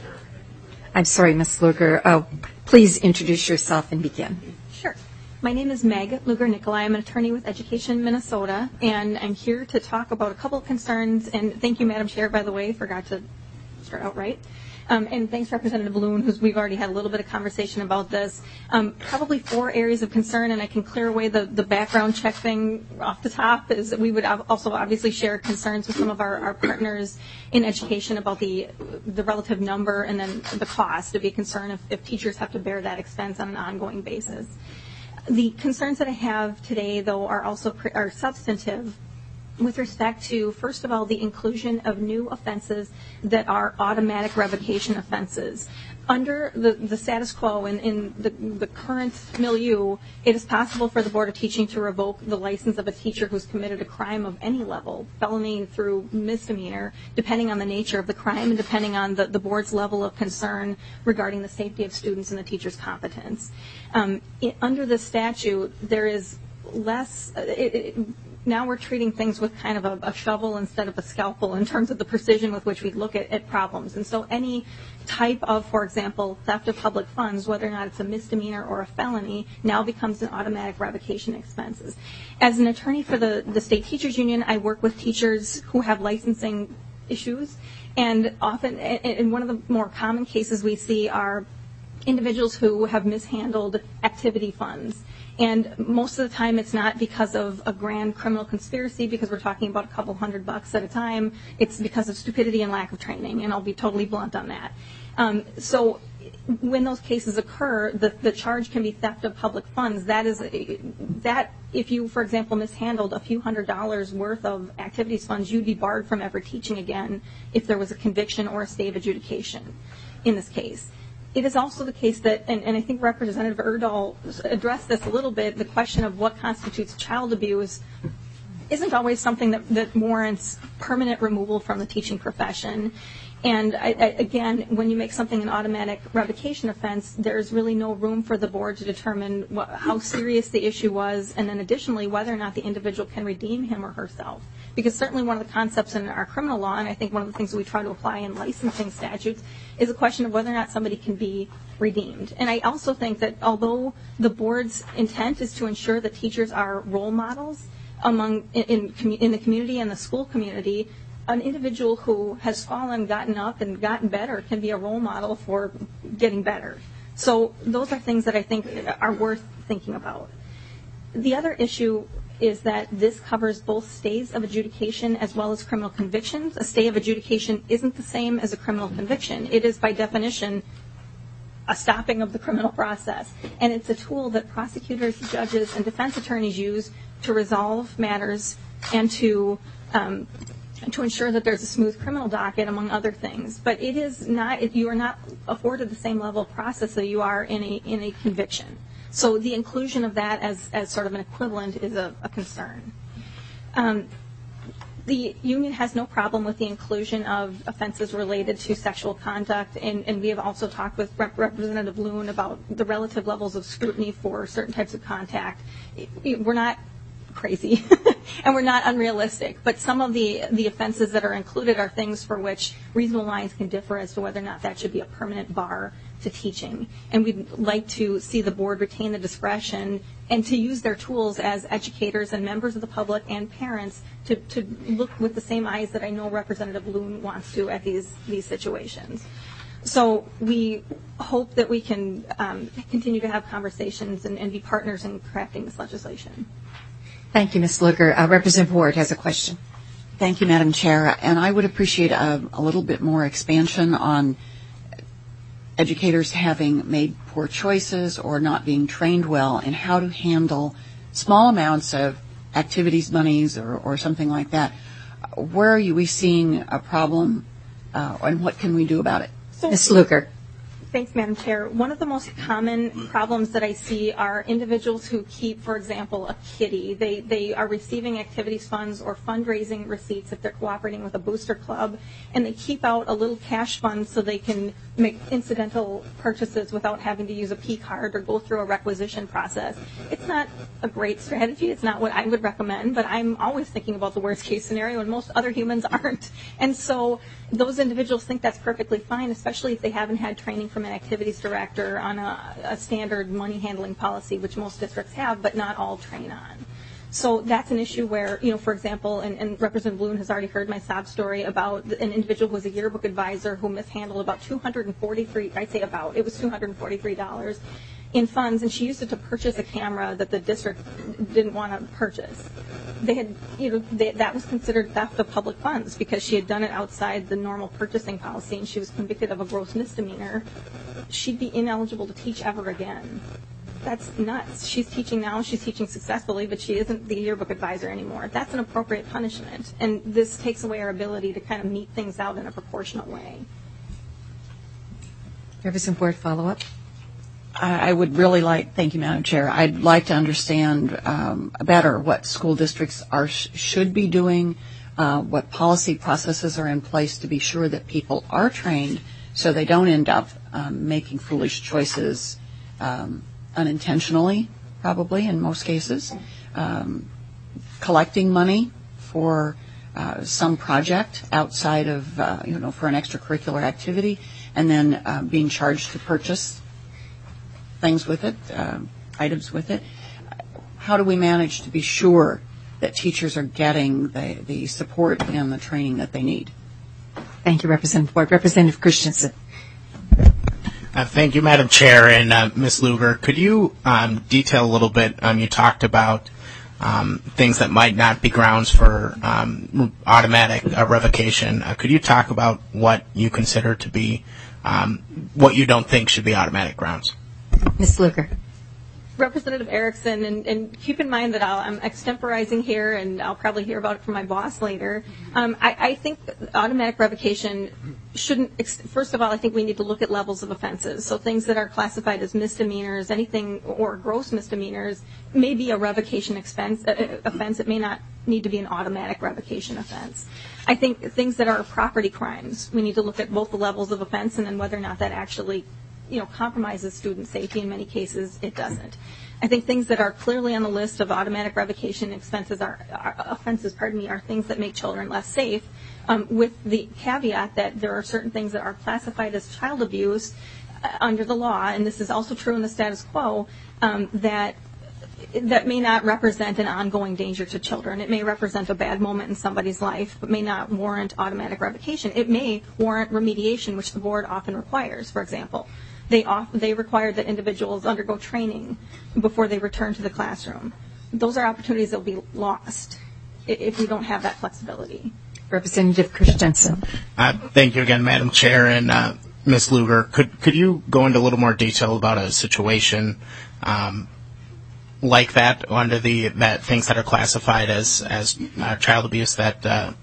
I'm sorry, Miz Luger. Oh, please introduce yourself and begin. Sure. My name is Meg Luger-Nicolai. I'm an attorney with Education Minnesota, and I'm here to talk about a couple of concerns. And thank you, Madam Chair, by the way, forgot to start out right. Um, and thanks, Representative Loon, who's we've already had a little bit of conversation about this. Um, probably four areas of concern, and I can clear away the, the background check thing off the top, is that we would also obviously share concerns with some of our, our partners in education about the the relative number and then the cost. To be a concern if, if teachers have to bear that expense on an ongoing basis. The concerns that I have today, though, are also pre- are substantive with respect to, first of all, the inclusion of new offenses that are automatic revocation offenses. Under the, the status quo in, in the, the current milieu, it is possible for the Board of Teaching to revoke the license of a teacher who's committed a crime of any level, felony through misdemeanor, depending on the nature of the crime and depending on the, the board's level of concern regarding the safety of students and the teacher's competence. Um, it, under the statute, there is less... It, it, now we're treating things with kind of a, a shovel instead of a scalpel in terms of the precision with which we look at, at problems. And so any type of, for example, theft of public funds, whether or not it's a misdemeanor or a felony, now becomes an automatic revocation expenses. As an attorney for the, the State Teachers Union, I work with teachers who have licensing issues. And often, and one of the more common cases we see are individuals who have mishandled activity funds. And most of the time it's not because of a grand criminal conspiracy, because we're talking about a couple hundred bucks at a time. It's because of stupidity and lack of training, and I'll be totally blunt on that. Um, so when those cases occur, the, the charge can be theft of public funds. That is a, that if you, for example, mishandled a few hundred dollars worth of activities funds, you'd be barred from ever teaching again if there was a conviction or a stay of adjudication in this case. It is also the case that, and, and I think Representative Erdahl addressed this a little bit, the question of what constitutes child abuse isn't always something that, that warrants permanent removal from the teaching profession. And I, I, again, when you make something an automatic revocation offense, there's really no room for the board to determine what, how serious the issue was, and then additionally whether or not the individual can redeem him or herself. Because certainly one of the concepts in our criminal law, and I think one of the things that we try to apply in licensing statutes, is a question of whether or not somebody can be redeemed. And I also think that although the board's intent is to ensure that teachers are role models among in, in, in the community and the school community, an individual who has fallen, gotten up, and gotten better can be a role model for getting better. So those are things that I think are worth thinking about. The other issue is that this covers both stays of adjudication as well as criminal convictions. A stay of adjudication isn't the same as a criminal conviction. It is, by definition, a stopping of the criminal process. And it's a tool that prosecutors, judges, and defense attorneys use to resolve matters and to um, to ensure that there's a smooth criminal docket, among other things. But it is not, you are not afforded the same level of process that you are in a in a conviction. So the inclusion of that as, as sort of an equivalent is a, a concern. Um, the union has no problem with the inclusion of offenses related to sexual conduct, and, and we have also talked with Rep- Representative Loon about the relative levels of scrutiny for certain types of contact. It, it, we're not crazy and we're not unrealistic, but some of the the offenses that are included are things for which reasonable minds can differ as to whether or not that should be a permanent bar to teaching. And we'd like to see the board retain the discretion and to use their tools as educators and members of the public and parents to, to look with the same eyes that I know Representative Loon wants to at these these situations. So we hope that we can um, continue to have conversations and, and be partners in crafting this legislation. Thank you, Miz Lugar. Uh, Representative Ward has a question. Thank you, Madam Chair. And I would appreciate a, a little bit more expansion on educators having made poor choices or not being trained well and how to handle small amounts of activities monies or, or something like that. Where are you, we seeing a problem uh, and what can we do about it? So, Miz Lugar. Thanks, Madam Chair. One of the most common problems that I see are individuals who keep, for example, a kitty. They they are receiving activities funds or fundraising receipts if they're cooperating with a booster club, and they keep out a little cash fund so they can make incidental purchases without having to use a P card or go through a requisition process. It's not a great strategy. It's not what I would recommend, but I'm always thinking about the worst case scenario, and most other humans aren't. And so those individuals think that's perfectly fine, especially if they haven't had training from an activities director on a, a standard money handling policy, which most districts have, but not all train on. So that's an issue where, you know, for example, and, and Representative Bloom has already heard my sob story about an individual who was a yearbook advisor who mishandled about two hundred forty-three, I'd say about, it was two hundred forty-three dollars in funds, and she used it to purchase a camera that the district didn't want to purchase. They had, you know, they, that was considered theft of public funds because she had done it outside the normal purchasing policy, and she was convicted of a gross misdemeanor. She'd be ineligible to teach ever again. That's nuts. She's teaching now, she's teaching successfully, but she isn't the yearbook advisor anymore. That's an appropriate punishment, and this takes away our ability to kind of meet things out in a proportionate way. Representative Ward, follow up. I would really like, thank you, Madam Chair, I'd like to understand um, better what school districts are should be doing, uh, what policy processes are in place to be sure that people are trained so they don't end up um, making foolish choices um, unintentionally, probably in most cases, um, collecting money for uh, some project outside of, uh, you know, for an extracurricular activity, and then uh, being charged to purchase things with it, uh, items with it. How do we manage to be sure that teachers are getting the, the support and the training that they need? Thank you, Representative Ward. Representative Christensen. Uh, thank you, Madam Chair. And uh, Miz Lugar, could you um, detail a little bit, um, you talked about um, things that might not be grounds for um, automatic uh, revocation. Uh, could you talk about what you consider to be, um, what you don't think should be automatic grounds? Miz Lugar. Representative Erickson, and, and keep in mind that I'll, I'm extemporizing here, and I'll probably hear about it from my boss later. Um, I, I think automatic revocation shouldn't, ex- first of all, I think we need to look at levels of offenses. So things that are classified as misdemeanors, anything, or gross misdemeanors, may be a revocation expense, uh, offense. It may not need to be an automatic revocation offense. I think things that are property crimes, we need to look at both the levels of offense and then whether or not that actually you know, compromises student safety. In many cases, it doesn't. I think things that are clearly on the list of automatic revocation expenses are, are offenses, pardon me, are things that make children less safe, um, with the caveat that there are certain things that are classified as child abuse uh, under the law, and this is also true in the status quo, um, that that may not represent an ongoing danger to children. It may represent a bad moment in somebody's life, but may not warrant automatic revocation. It may warrant remediation, which the board often requires, for example. They off, they require that individuals undergo training before they return to the classroom. Those are opportunities that will be lost if we don't have that flexibility. Representative Christensen. Uh, thank you again, Madam Chair. And uh, Miz Lugar, could could you go into a little more detail about a situation um, like that under the that things that are classified as as uh, child abuse that uh,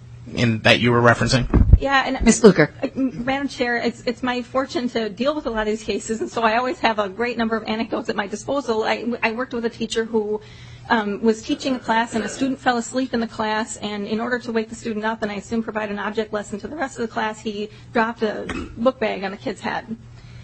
in that you were referencing? Yeah, and Miz Lugar. Uh, Madam Chair, it's it's my fortune to deal with a lot of these cases, and so I always have a great number of anecdotes at my disposal. I, I worked with a teacher who um, was teaching a class, and a student fell asleep in the class, and in order to wake the student up and I assume provide an object lesson to the rest of the class, he dropped a book bag on the kid's head.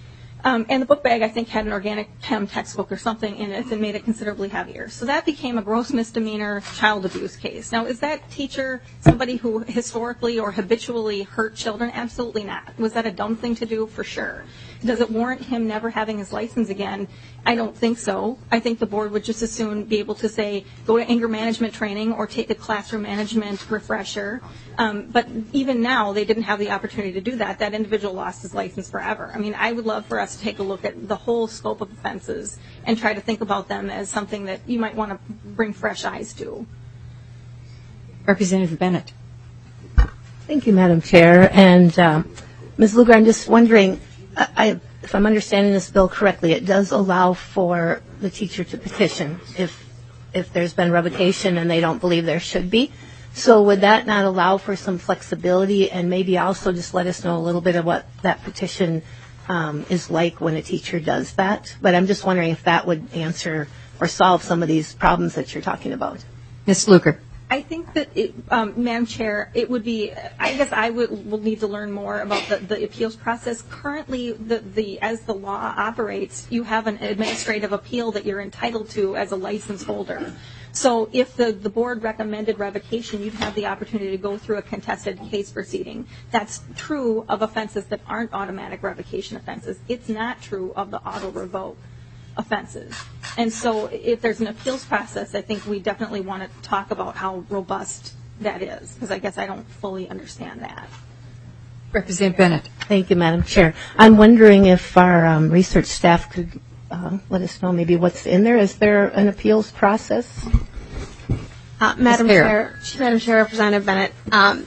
Um, and the book bag, I think, had an organic chem textbook or something in it and made it considerably heavier. So that became a gross misdemeanor child abuse case. Now, is that teacher somebody who historically or habitually hurt children? Absolutely not. Was that a dumb thing to do? For sure. Does it warrant him never having his license again? I don't think so. I think the board would just as soon be able to say, go to anger management training or take a classroom management refresher. Um, but even now, they didn't have the opportunity to do that. That individual lost his license forever. I mean, I would love for us to take a look at the whole scope of offenses and try to think about them as something that you might want to bring fresh eyes to. Representative Bennett. Thank you, Madam Chair. And um, Miz Lugar, I'm just wondering, I, if I'm understanding this bill correctly, it does allow for the teacher to petition if if there's been revocation and they don't believe there should be. So would that not allow for some flexibility and maybe also just let us know a little bit of what that petition um, is like when a teacher does that? But I'm just wondering if that would answer or solve some of these problems that you're talking about. Miz Lugar. I think that, it, um, Madam Chair, it would be, I guess I would, will need to learn more about the, the appeals process. Currently, the, the, as the law operates, you have an administrative appeal that you're entitled to as a license holder. So if the, the board recommended revocation, you'd have the opportunity to go through a contested case proceeding. That's true of offenses that aren't automatic revocation offenses. It's not true of the auto revoke offenses. And so if there's an appeals process, I think we definitely want to talk about how robust that is, because I guess I don't fully understand that. Representative Bennett. Thank you, Madam Chair. I'm wondering if our um, research staff could uh, let us know maybe what's in there. Is there an appeals process? Uh, Madam Chair, Madam Chair, Representative Bennett. Um,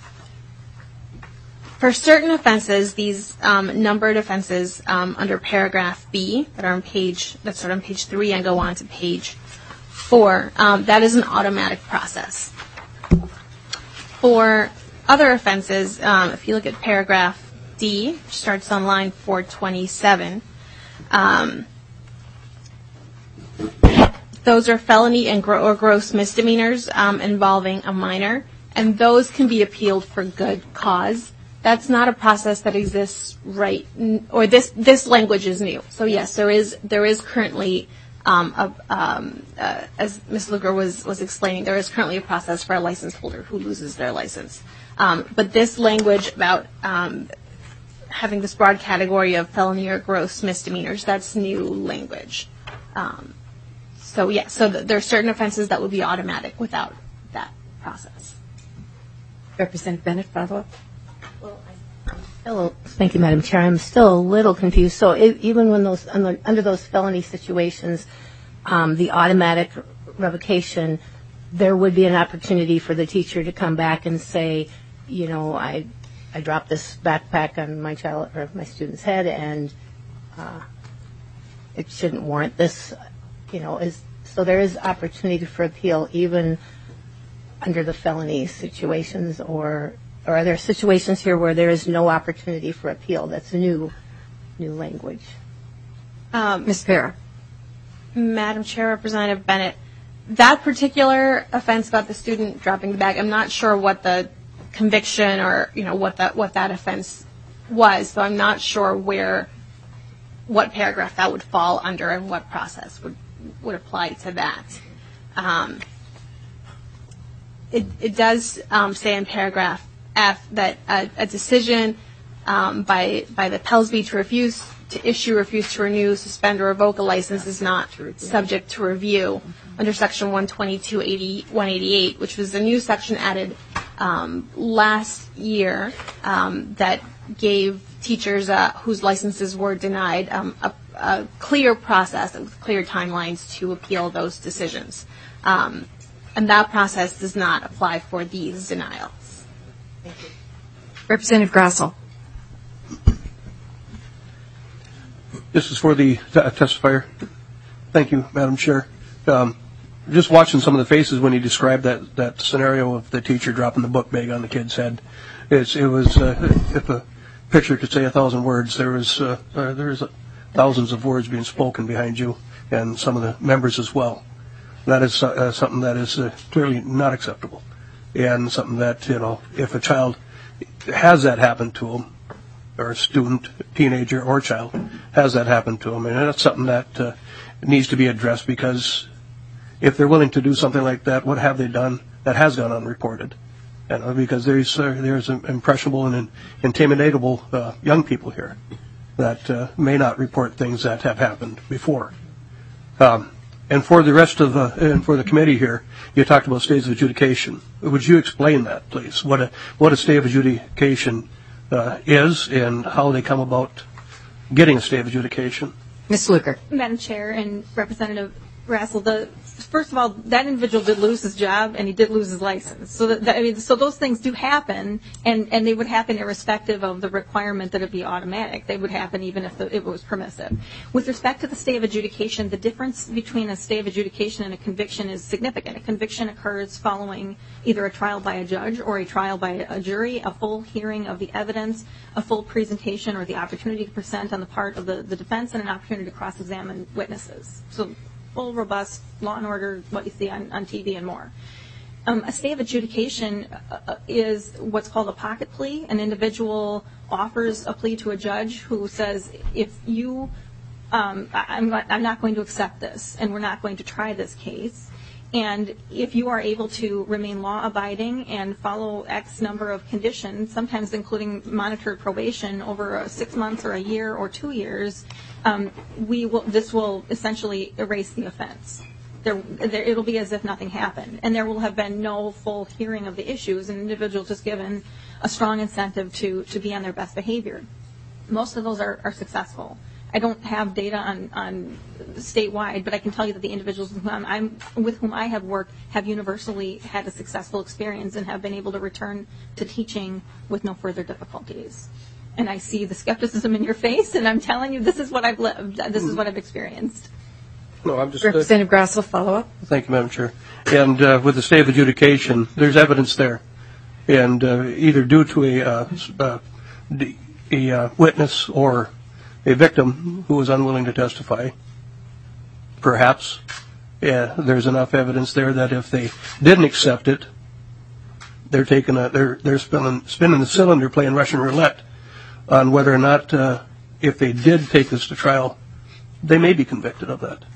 For certain offenses, these um, numbered offenses um, under paragraph B that are on page, that start on page three and go on to page four, um, that is an automatic process. For other offenses, um, if you look at paragraph D, which starts on line four twenty-seven, um, those are felony and gro- or gross misdemeanors um, involving a minor, and those can be appealed for good cause. That's not a process that exists right, or this this language is new. So yes, there is there is currently, um, a, um, uh, as Miz Lugar was was explaining, there is currently a process for a license holder who loses their license. Um, but this language about um, having this broad category of felony or gross misdemeanors, that's new language. Um, so yes, so th- there are certain offenses that would be automatic without that process. Representative Bennett, follow up. Hello. Thank you, Madam Chair. I'm still a little confused. So it, even when those under, under those felony situations, um, the automatic revocation, there would be an opportunity for the teacher to come back and say, you know, I I dropped this backpack on my child or my student's head, and uh, it shouldn't warrant this. You know, is so there is opportunity for appeal even under the felony situations, or. Or are there situations here where there is no opportunity for appeal? That's new, new language. Um, Miz Parra. Madam Chair, Representative Bennett, that particular offense about the student dropping the bag, I'm not sure what the conviction or you know what that what that offense was. So I'm not sure where, what paragraph that would fall under and what process would would apply to that. Um, it it does um, say in paragraph F that a, a decision um, by by the Pelsby to refuse to issue, refuse to renew, suspend, or revoke a license is not subject to review under Section one twenty-two one eighty-eight, which was a new section added um, last year um, that gave teachers uh, whose licenses were denied um, a, a clear process and clear timelines to appeal those decisions. Um, and that process does not apply for these denials. Thank you. Representative Grassel. This is for the t- testifier. Thank you, Madam Chair. Um, just watching some of the faces when you described that, that scenario of the teacher dropping the book bag on the kid's head, it's, it was uh, if a picture could say a thousand words, there was uh, uh, there was uh, thousands of words being spoken behind you and some of the members as well. That is uh, something that is uh, clearly not acceptable. And something that, you know, if a child has that happen to them, or a student, teenager, or child has that happened to them, and that's something that uh, needs to be addressed, because if they're willing to do something like that, what have they done that has gone unreported? You know, because there's uh, there's impressionable and intimidatable uh, young people here that uh, may not report things that have happened before. Um, and for the rest of the and for the committee here, you talked about stays of adjudication. Would you explain that, please? What a what a stay of adjudication uh, is, and how they come about getting a stay of adjudication? Miz Luker. Madam Chair and Representative Rassel, the first of all, that individual did lose his job and he did lose his license. So that, that I mean, so those things do happen, and, and they would happen irrespective of the requirement that it be automatic. They would happen even if the, it was permissive. With respect to the stay of adjudication, the difference between a stay of adjudication and a conviction is significant. A conviction occurs following either a trial by a judge or a trial by a jury, a full hearing of the evidence, a full presentation or the opportunity to present on the part of the, the defense, and an opportunity to cross-examine witnesses. So full, robust law and order, what you see on, on T V and more. Um, a stay of adjudication uh, is what's called a pocket plea. An individual offers a plea to a judge who says, if you, um, I, I'm, not, I'm not going to accept this, and we're not going to try this case. And if you are able to remain law-abiding and follow X number of conditions, sometimes including monitored probation over a six months or a year or two years, um, we will. This will essentially erase the offense. There, there, it'll be as if nothing happened, and there will have been no full hearing of the issues. An individual just given a strong incentive to to be on their best behavior. Most of those are, are successful. I don't have data on, on statewide, but I can tell you that the individuals with whom, I'm, with whom I have worked have universally had a successful experience and have been able to return to teaching with no further difficulties. And I see the skepticism in your face, and I'm telling you, this is what I've lived. This is what I've experienced. No, I'm just, Representative uh, Grassel, follow up. Thank you, Madam Chair. And uh, with the stay of adjudication, there's evidence there, and uh, either due to a, uh, uh, a uh, witness or a victim who was unwilling to testify, perhaps. Yeah, there's enough evidence there that if they didn't accept it, they're taking a they're they're spinning spinning the cylinder, playing Russian roulette on whether or not uh, if they did take this to trial, they may be convicted of that.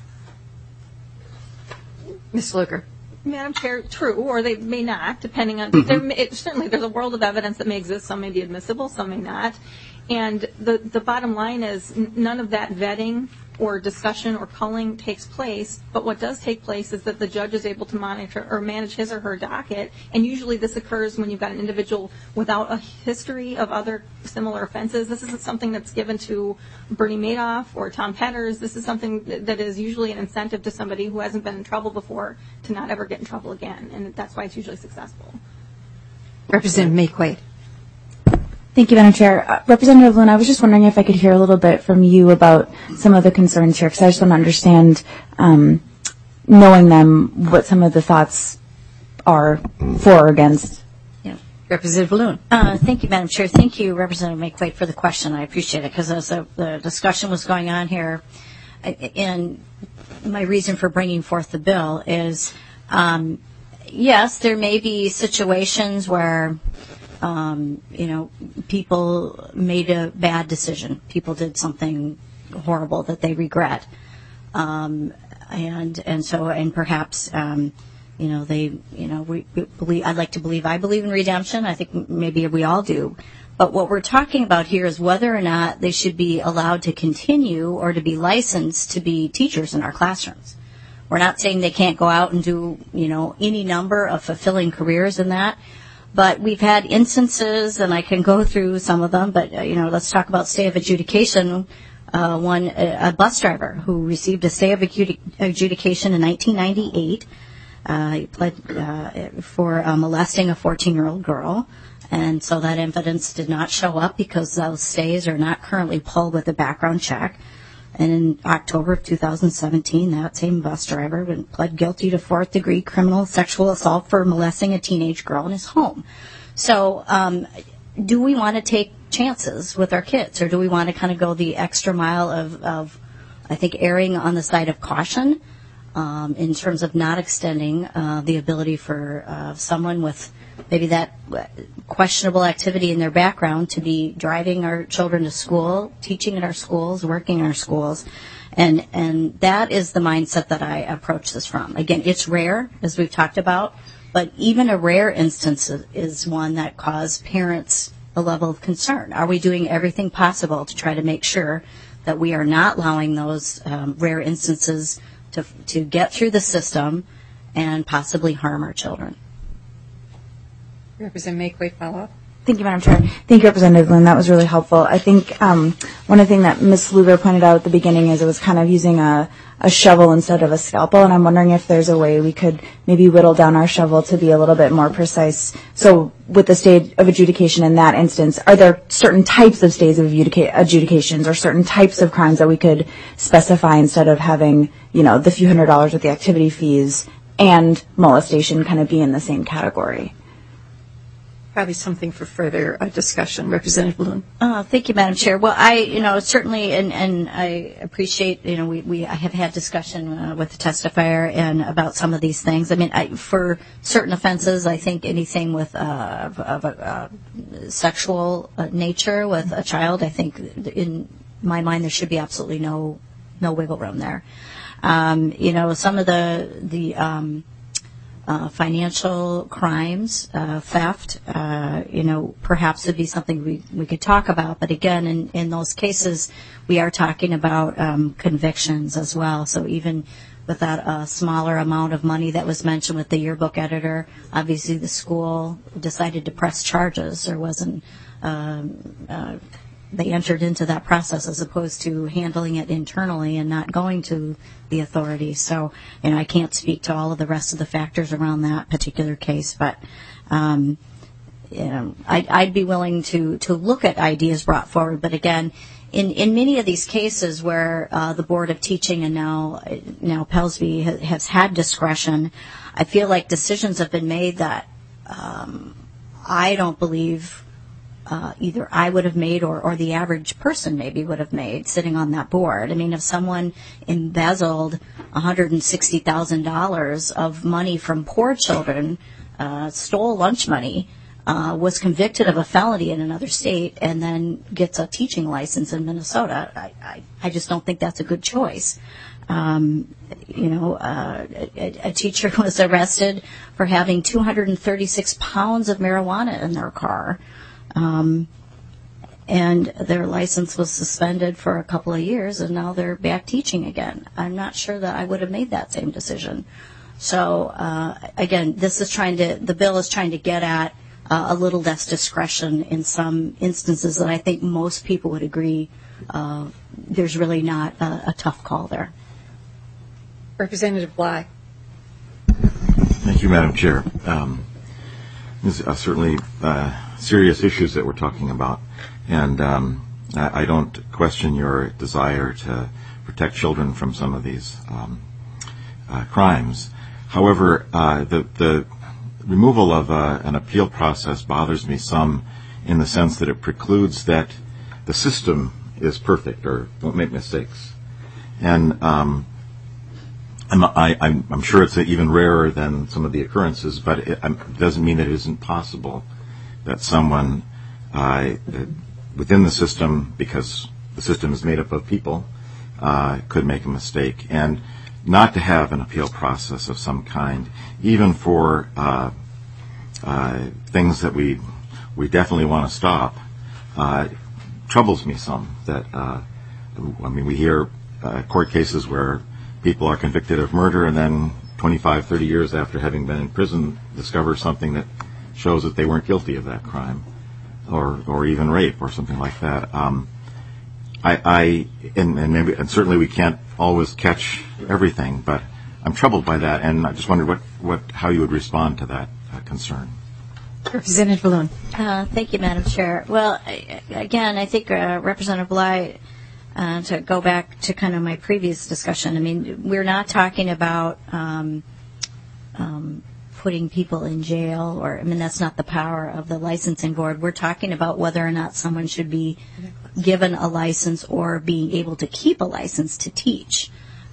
Miz Luker. Madam Chair, true, or they may not, depending on. Mm-hmm. there may, it, certainly, there's a world of evidence that may exist. Some may be admissible, some may not. And the, the bottom line is n- none of that vetting or discussion or culling takes place, but what does take place is that the judge is able to monitor or manage his or her docket, and usually this occurs when you've got an individual without a history of other similar offenses. This isn't something that's given to Bernie Madoff or Tom Petters. This is something that, that is usually an incentive to somebody who hasn't been in trouble before to not ever get in trouble again, and that's why it's usually successful. Representative Make-Wade. Thank you, Madam Chair. Uh, Representative Lynn, I was just wondering if I could hear a little bit from you about some of the concerns here, because I just want to understand, um, knowing them, what some of the thoughts are for or against. Yeah. Representative Balloon. Uh, thank you, Madam Chair. Thank you, Representative Make-Wade, for the question. I appreciate it, because as the, the discussion was going on here, and my reason for bringing forth the bill is, um, yes, there may be situations where Um, you know, people made a bad decision. People did something horrible that they regret, um, and and so and perhaps um, you know they you know we, we believe. I'd like to believe I believe in redemption. I think maybe we all do. But what we're talking about here is whether or not they should be allowed to continue or to be licensed to be teachers in our classrooms. We're not saying they can't go out and do you know any number of fulfilling careers in that. But we've had instances, and I can go through some of them, but, uh, you know, let's talk about stay of adjudication. Uh, one, a, a bus driver who received a stay of adjudication in nineteen ninety-eight. Uh, he pled uh, for uh, molesting a fourteen-year-old girl. And so that evidence did not show up because those stays are not currently pulled with a background check. And in October of two thousand seventeen, that same bus driver pled guilty to fourth-degree criminal sexual assault for molesting a teenage girl in his home. So um, do we want to take chances with our kids, or do we want to kind of go the extra mile of, of I think, erring on the side of caution? um, in terms of not extending uh, the ability for uh, someone with maybe that questionable activity in their background to be driving our children to school, teaching in our schools, working in our schools. And and that is the mindset that I approach this from. Again, it's rare, as we've talked about, but even a rare instance is one that causes parents a level of concern. Are we doing everything possible to try to make sure that we are not allowing those um, rare instances to to get through the system and possibly harm our children? Representative Makeway, follow up. Thank you, Madam Chair. Thank you, Representative Lynn. That was really helpful. I think um, one of the things that Miz Lugar pointed out at the beginning is it was kind of using a, a shovel instead of a scalpel, and I'm wondering if there's a way we could maybe whittle down our shovel to be a little bit more precise. So with the state of adjudication in that instance, are there certain types of states of adjudica- adjudications or certain types of crimes that we could specify instead of having, you know, the few hundred dollars with the activity fees and molestation kind of be in the same category? Probably something for further uh, discussion. Representative Loon. Uh, thank you, Madam Chair. Well, I, you know, certainly, and, and I appreciate, you know, we, we I have had discussion uh, with the testifier and about some of these things. I mean, I, for certain offenses, I think anything with uh, of, of a uh, sexual uh, nature with a child, I think in my mind there should be absolutely no no wiggle room there. Um, you know, some of the the um, Uh, financial crimes, uh, theft, uh, you know, perhaps would be something we, we could talk about. But again, in, in those cases, we are talking about um, convictions as well. So even with that uh, smaller amount of money that was mentioned with the yearbook editor, obviously the school decided to press charges. There wasn't, um, uh, they entered into that process as opposed to handling it internally and not going to the authorities. So, you know, I can't speak to all of the rest of the factors around that particular case, but, um, you know, I'd, I'd be willing to, to look at ideas brought forward. But again, in, in many of these cases where uh, the Board of Teaching and now now Pelsby has, has had discretion, I feel like decisions have been made that um, I don't believe Uh, either I would have made or, or the average person maybe would have made sitting on that board. I mean, if someone embezzled one hundred sixty thousand dollars of money from poor children, uh, stole lunch money, uh, was convicted of a felony in another state, and then gets a teaching license in Minnesota, I, I, I just don't think that's a good choice. Um, you know, uh, a, a teacher was arrested for having two hundred thirty-six pounds of marijuana in their car. Um, and their license was suspended for a couple of years, and now they're back teaching again. I'm not sure that I would have made that same decision. So, uh, again, this is trying to, the bill is trying to get at uh, a little less discretion in some instances that I think most people would agree uh, there's really not a, a tough call there. Representative Bly. Thank you, Madam Chair. Um, this is uh, certainly uh, serious issues that we're talking about, and um, I, I don't question your desire to protect children from some of these um, uh, crimes. However, uh, the, the removal of uh, an appeal process bothers me some in the sense that it precludes that the system is perfect or won't make mistakes. And um, I'm, I, I'm, I'm sure it's even rarer than some of the occurrences, but it, it doesn't mean that it isn't possible that someone uh, within the system, because the system is made up of people, uh, could make a mistake. And not to have an appeal process of some kind, even for uh, uh, things that we we definitely want to stop, uh, troubles me some. That uh, I mean, we hear uh, court cases where people are convicted of murder and then twenty-five, thirty years after having been in prison discover something that shows that they weren't guilty of that crime, or or even rape or something like that. Um, I, I and, and maybe and certainly we can't always catch everything, but I'm troubled by that, and I just wondered what, what how you would respond to that uh, concern. Representative Balloon. Uh, thank you, Madam Chair. Well, I, again, I think uh, Representative Bly, uh, to go back to kind of my previous discussion, I mean, we're not talking about um, um, putting people in jail, or, I mean, that's not the power of the licensing board. We're talking about whether or not someone should be given a license or being able to keep a license to teach.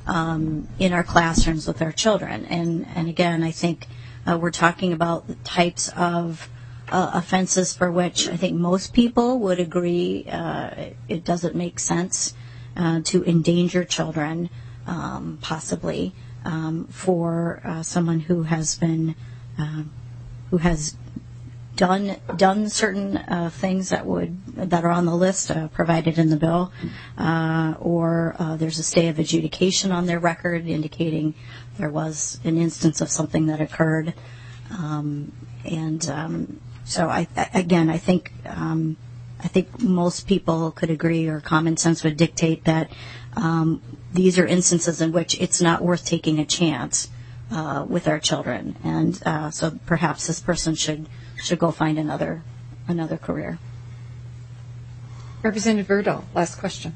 um, in our classrooms with our children. And, and again, I think uh, we're talking about the types of uh, offenses for which I think most people would agree uh, it, it doesn't make sense uh, to endanger children, um, possibly, um, for uh, someone who has been, uh, who has done done certain uh, things that would that are on the list uh, provided in the bill, uh, or uh, there's a stay of adjudication on their record indicating there was an instance of something that occurred, um, and um, so I again I think um, I think most people could agree, or common sense would dictate that um, these are instances in which it's not worth taking a chance uh, with our children, and uh, so perhaps this person should. should go find another another career. Representative Erdahl, last question.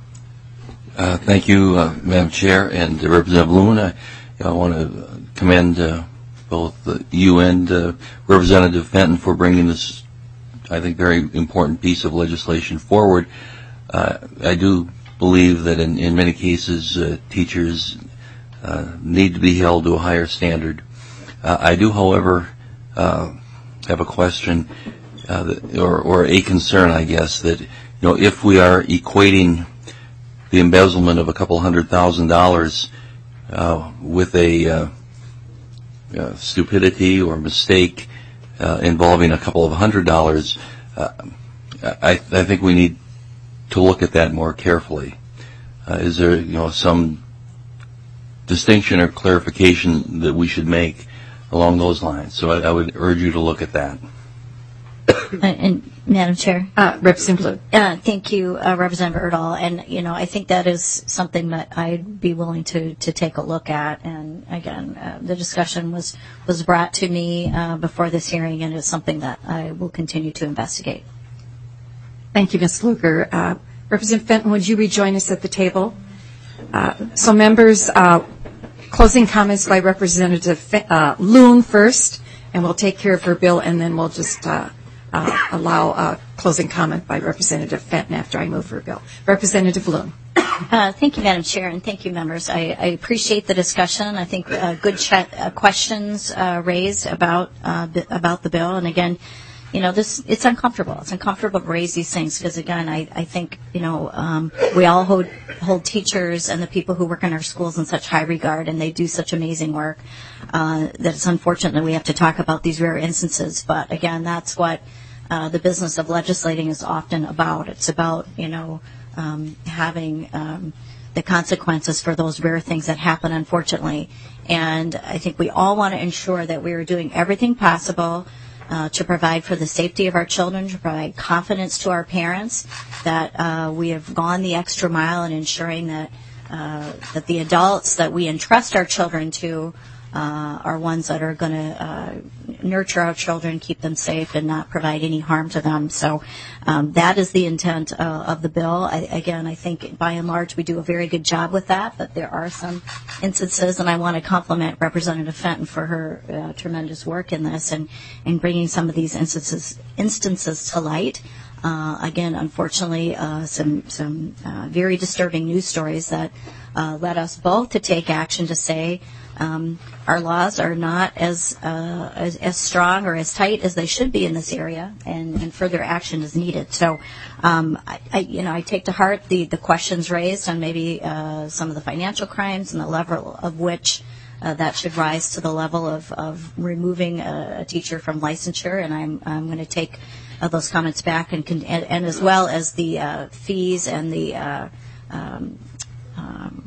Uh, thank you, uh, Madam Chair, and uh, Representative Loon. I, I want to commend uh, both uh, you and uh, Representative Fenton for bringing this, I think, very important piece of legislation forward. Uh, I do believe that in, in many cases uh, teachers uh, need to be held to a higher standard. Uh, I do, however, uh, have a question uh, that, or, or a concern, I guess, that you know if we are equating the embezzlement of a couple hundred thousand dollars uh, with a uh, uh, stupidity or mistake uh, involving a couple of hundred dollars, uh, I, I think we need to look at that more carefully. Uh, is there you know some distinction or clarification that we should make along those lines? So I, I would urge you to look at that. And, and Madam Chair, uh, Representative Blue. Uh, thank you, uh, Representative Erdahl. And you know, I think that is something that I'd be willing to, to take a look at. And again, uh, the discussion was was brought to me uh, before this hearing, and it's something that I will continue to investigate. Thank you, Miz Lugar. Uh, Representative Fenton, would you rejoin us at the table? Uh, so, members. Uh, Closing comments by Representative uh, Loon first, and we'll take care of her bill, and then we'll just uh, uh, allow a closing comment by Representative Fenton after I move her bill. Representative Loon. Uh, thank you, Madam Chair, and thank you, members. I, I appreciate the discussion. I think uh, good ch- uh, questions uh, raised about uh, b- about the bill, and again, you know, this it's uncomfortable. It's uncomfortable to raise these things because, again, I, I think, you know, um, we all hold, hold teachers and the people who work in our schools in such high regard, and they do such amazing work uh, that it's unfortunate that we have to talk about these rare instances. But, again, that's what uh, the business of legislating is often about. It's about, you know, um, having um, the consequences for those rare things that happen, unfortunately. And I think we all want to ensure that we are doing everything possible Uh, to provide for the safety of our children, to provide confidence to our parents that uh, we have gone the extra mile in ensuring that uh, that the adults that we entrust our children to uh, are ones that are going to uh, nurture our children, keep them safe, and not provide any harm to them. So um, that is the intent uh, of the bill. I, again, I think by and large we do a very good job with that, but there are some instances, and I want to compliment Representative Fenton for her uh, tremendous work in this and, and bringing some of these instances instances to light. Uh, again, unfortunately, uh, some some uh, very disturbing news stories that uh, led us both to take action to say um, our laws are not as, uh, as as strong or as tight as they should be in this area, and, and further action is needed. So, um, I, I you know I take to heart the, the questions raised on maybe uh, some of the financial crimes and the level of which uh, that should rise to the level of, of removing a, a teacher from licensure, and I'm I'm going to take Uh, those comments back, and, and, and as well as the uh, fees and the uh, um, um,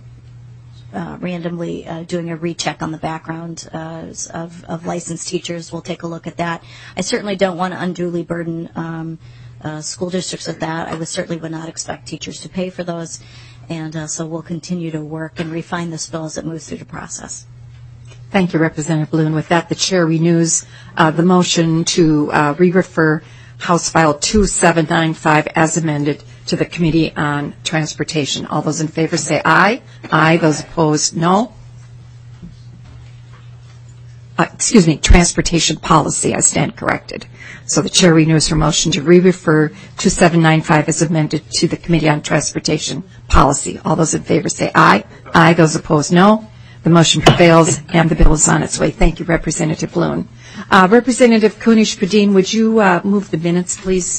uh, randomly uh, doing a recheck on the background uh, of, of licensed teachers. We'll take a look at that. I certainly don't want to unduly burden um, uh, school districts with that. I would certainly would not expect teachers to pay for those, and uh, so we'll continue to work and refine this bill as it moves through the process. Thank you, Representative Loon. With that, the chair renews uh, the motion to uh, re-refer House File two seven nine five as amended to the Committee on Transportation. All those in favor say aye. Aye. Those opposed, no. uh, excuse me, transportation policy. I stand corrected. So the chair renews her motion to re-refer two seven nine five as amended to the Committee on Transportation Policy. All those in favor say aye. Aye. Those opposed, no. The motion prevails, and the bill is on its way. Thank you, Representative Loon. Uh, Representative Kunesh-Podein, would you uh, move the minutes, please,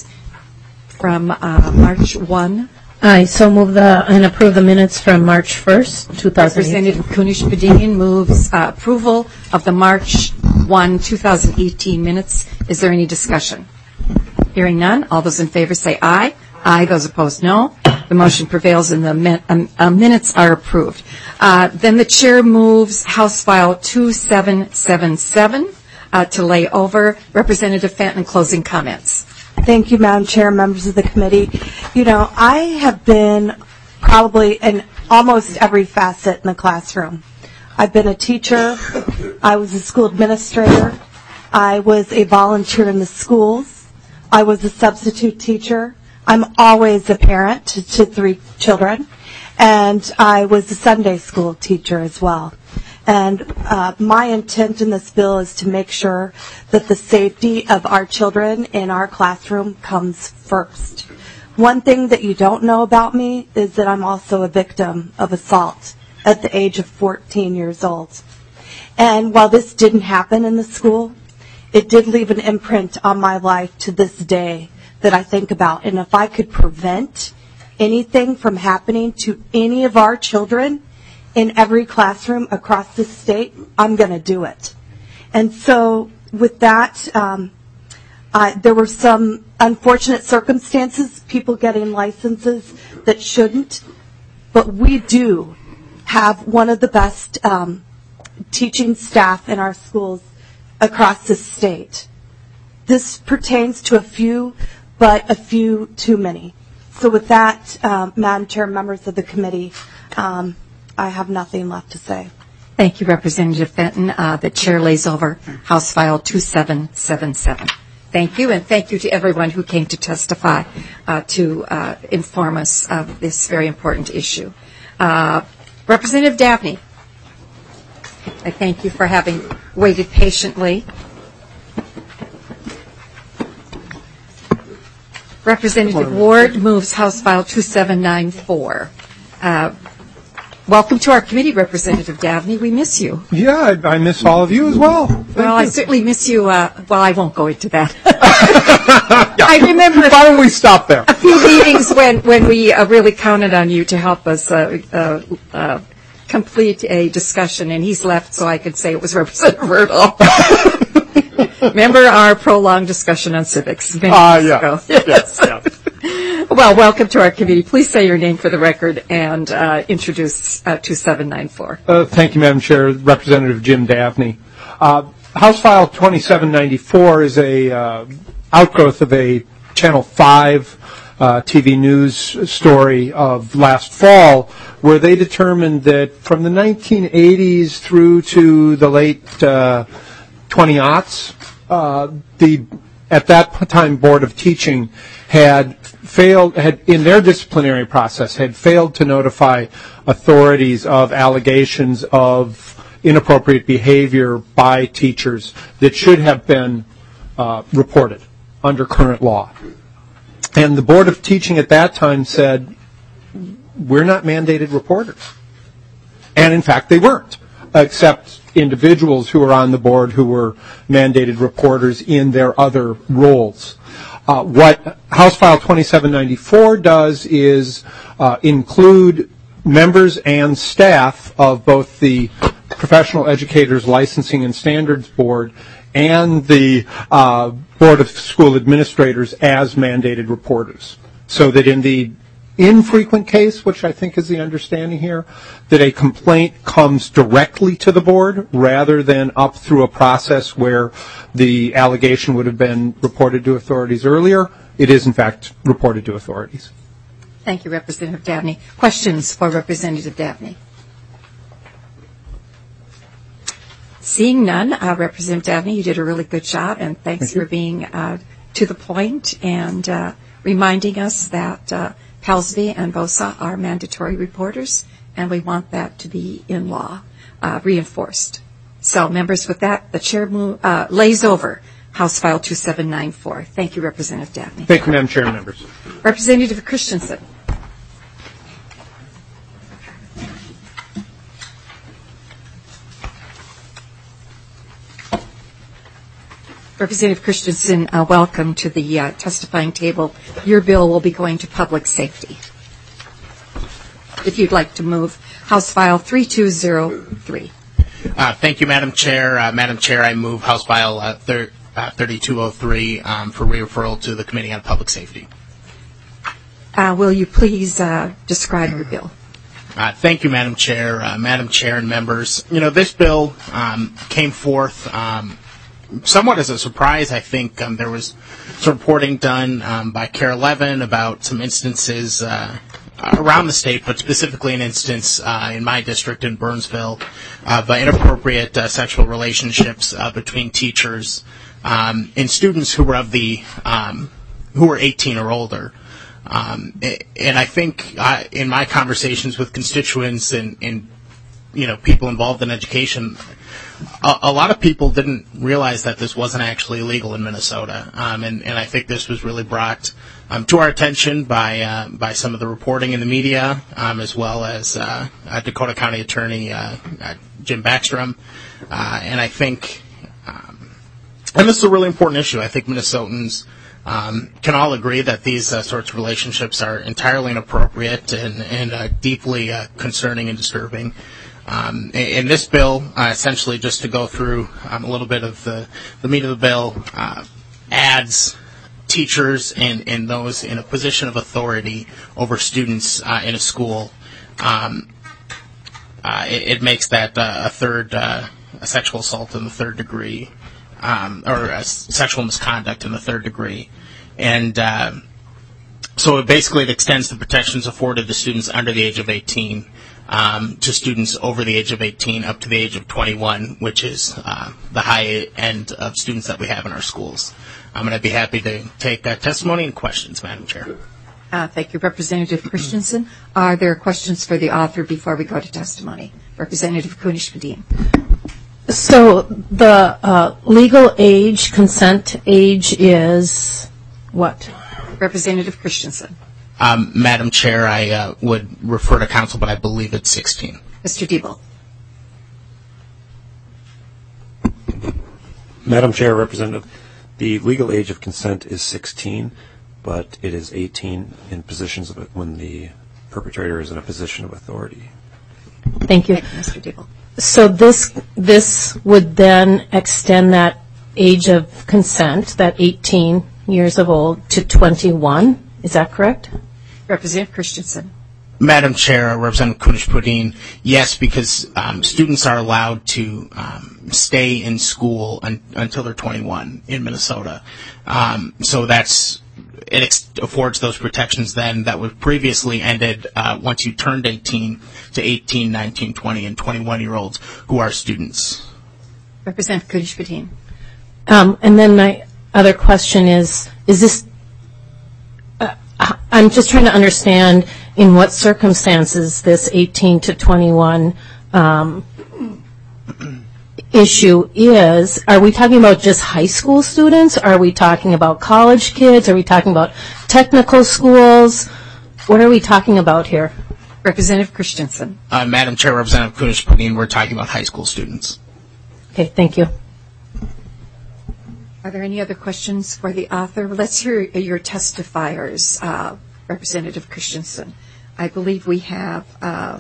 from uh, March first? I so move the and approve the minutes from March first, two thousand eighteen. Representative Kunesh-Podein moves uh, approval of the March first, two thousand eighteen minutes. Is there any discussion? Hearing none, all those in favor say aye. Aye. Those opposed, no. The motion prevails and the min- um, uh, minutes are approved. Uh, then the chair moves House File two seven seven seven uh, to lay over. Representative Fenton, closing comments. Thank you, Madam Chair, members of the committee. You know, I have been probably in almost every facet in the classroom. I've been a teacher. I was a school administrator. I was a volunteer in the schools. I was a substitute teacher. I'm always a parent to, to three children. And I was a Sunday school teacher as well. And uh, my intent in this bill is to make sure that the safety of our children in our classroom comes first. One thing that you don't know about me is that I'm also a victim of assault at the age of fourteen years old. And while this didn't happen in the school, it did leave an imprint on my life to this day that I think about. And if I could prevent anything from happening to any of our children in every classroom across the state, I'm going to do it. And so with that, um, uh, there were some unfortunate circumstances, people getting licenses that shouldn't, but we do have one of the best um, teaching staff in our schools across the state. This pertains to a few, but a few too many. So with that, um, Madam Chair, members of the committee, um, I have nothing left to say. Thank you, Representative Fenton. Uh, the chair lays over House File two seven seven seven. Thank you, and thank you to everyone who came to testify uh, to uh, inform us of this very important issue. Uh, Representative Dabney, I thank you for having waited patiently. Representative Ward moves House File two seven nine four. Uh, welcome to our committee, Representative Dabney. We miss you. Yeah, I, I miss all of you as well. Thank well, you. I certainly miss you. Uh, well, I won't go into that. yeah. I remember. Why don't we stop there? A few meetings when, when we uh, really counted on you to help us uh, uh, uh, complete a discussion, and he's left, so I could say it was Representative Erdahl. Remember our prolonged discussion on civics many uh, years yeah. ago? Yes. yes. Well, welcome to our committee. Please say your name for the record and uh, introduce uh, two seven nine four. Uh, thank you, Madam Chair. Representative Jim Dabney. Uh, House File twenty-seven ninety-four is a uh, outgrowth of a Channel five uh, T V news story of last fall, where they determined that from the nineteen eighties through to the late uh, twenty aughts, uh, the at that time Board of Teaching had failed, had in their disciplinary process, had failed to notify authorities of allegations of inappropriate behavior by teachers that should have been uh, reported under current law. And the Board of Teaching at that time said, we're not mandated reporters. And in fact, they weren't, except individuals who were on the board who were mandated reporters in their other roles. Uh, what House File twenty-seven ninety-four does is uh, include members and staff of both the Professional Educators Licensing and Standards Board and the uh, Board of School Administrators as mandated reporters, so that in the infrequent case, which I think is the understanding here, that a complaint comes directly to the board rather than up through a process where the allegation would have been reported to authorities earlier. It is, in fact, reported to authorities. Thank you, Representative Dabney. Questions for Representative Dabney? Seeing none, uh, Representative Dabney, you did a really good job, and thanks Thank for being uh, to the point and uh, reminding us that uh, Pelsby and BOSA are mandatory reporters, and we want that to be in law, uh, reinforced. So, members, with that, the chair move, uh, lays over House File two seven nine four. Thank you, Representative Daphne. Thank you, Madam Chair and members. Representative Christensen. Representative Christensen, uh, welcome to the uh, testifying table. Your bill will be going to public safety. If you'd like to move House File three two zero three. Uh, thank you, Madam Chair. Uh, Madam Chair, I move House File uh, thir- uh, thirty-two oh three um, for referral to the Committee on Public Safety. Uh, will you please uh, describe your bill? Uh, thank you, Madam Chair. Uh, Madam Chair and members, you know, this bill um, came forth um, somewhat as a surprise. I think um, there was some reporting done um, by Care eleven about some instances uh, around the state, but specifically an instance uh, in my district in Burnsville of uh, inappropriate uh, sexual relationships uh, between teachers um, and students who were of the um, who were eighteen or older. Um, and I think uh, in my conversations with constituents and, and you know people involved in education, a, a lot of people didn't realize that this wasn't actually illegal in Minnesota. Um, and, and I think this was really brought um, to our attention by uh, by some of the reporting in the media, um, as well as uh, uh, Dakota County Attorney uh, uh, Jim Backstrom. Uh, and I think, um, and this is a really important issue. I think Minnesotans Um, can all agree that these uh, sorts of relationships are entirely inappropriate and, and uh, deeply uh, concerning and disturbing. Um, in this bill, uh, essentially just to go through um, a little bit of the, the meat of the bill, uh, adds teachers and, and those in a position of authority over students uh, in a school. Um, uh, it, it makes that uh, a third uh, a sexual assault in the third degree. Um, or uh, sexual misconduct in the third degree. And uh, so it basically it extends the protections afforded to students under the age of eighteen um, to students over the age of eighteen up to the age of twenty-one, which is uh, the high end of students that we have in our schools. Um, and I'd be happy to take uh, testimony and questions, Madam Chair. Uh, thank you, Representative Christensen. Are there questions for the author before we go to testimony? Representative Kunesh-Podein. So the uh, legal age, consent age is what? Representative Christensen. Um, Madam Chair, I uh, would refer to counsel, but I believe it's sixteen. Mister Diebel. Madam Chair, Representative, the legal age of consent is sixteen, but it is eighteen in positions of it when the perpetrator is in a position of authority. Thank you. Thank you, Mister Diebel. So this this would then extend that age of consent, that eighteen years of old, to twenty-one. Is that correct? Representative Christensen. Madam Chair, Representative Kunesh-Podein, yes, because um, students are allowed to um, stay in school un- until they're twenty-one in Minnesota. Um, so that's it ex- affords those protections then that were previously ended uh, once you turned eighteen to eighteen, nineteen, twenty, and twenty-one-year-olds who are students. Representative Kunesh-Podein. Um, and then my other question is, is this, uh, I'm just trying to understand in what circumstances this eighteen to twenty-one um, issue is. Are we talking about just high school students? Are we talking about college kids? Are we talking about technical schools? What are we talking about here? Representative Christensen. Uh, Madam Chair, Representative Kunesh-Podein, we're talking about high school students. Okay, thank you. Are there any other questions for the author? Let's hear your testifiers, uh, Representative Christensen. I believe we have uh,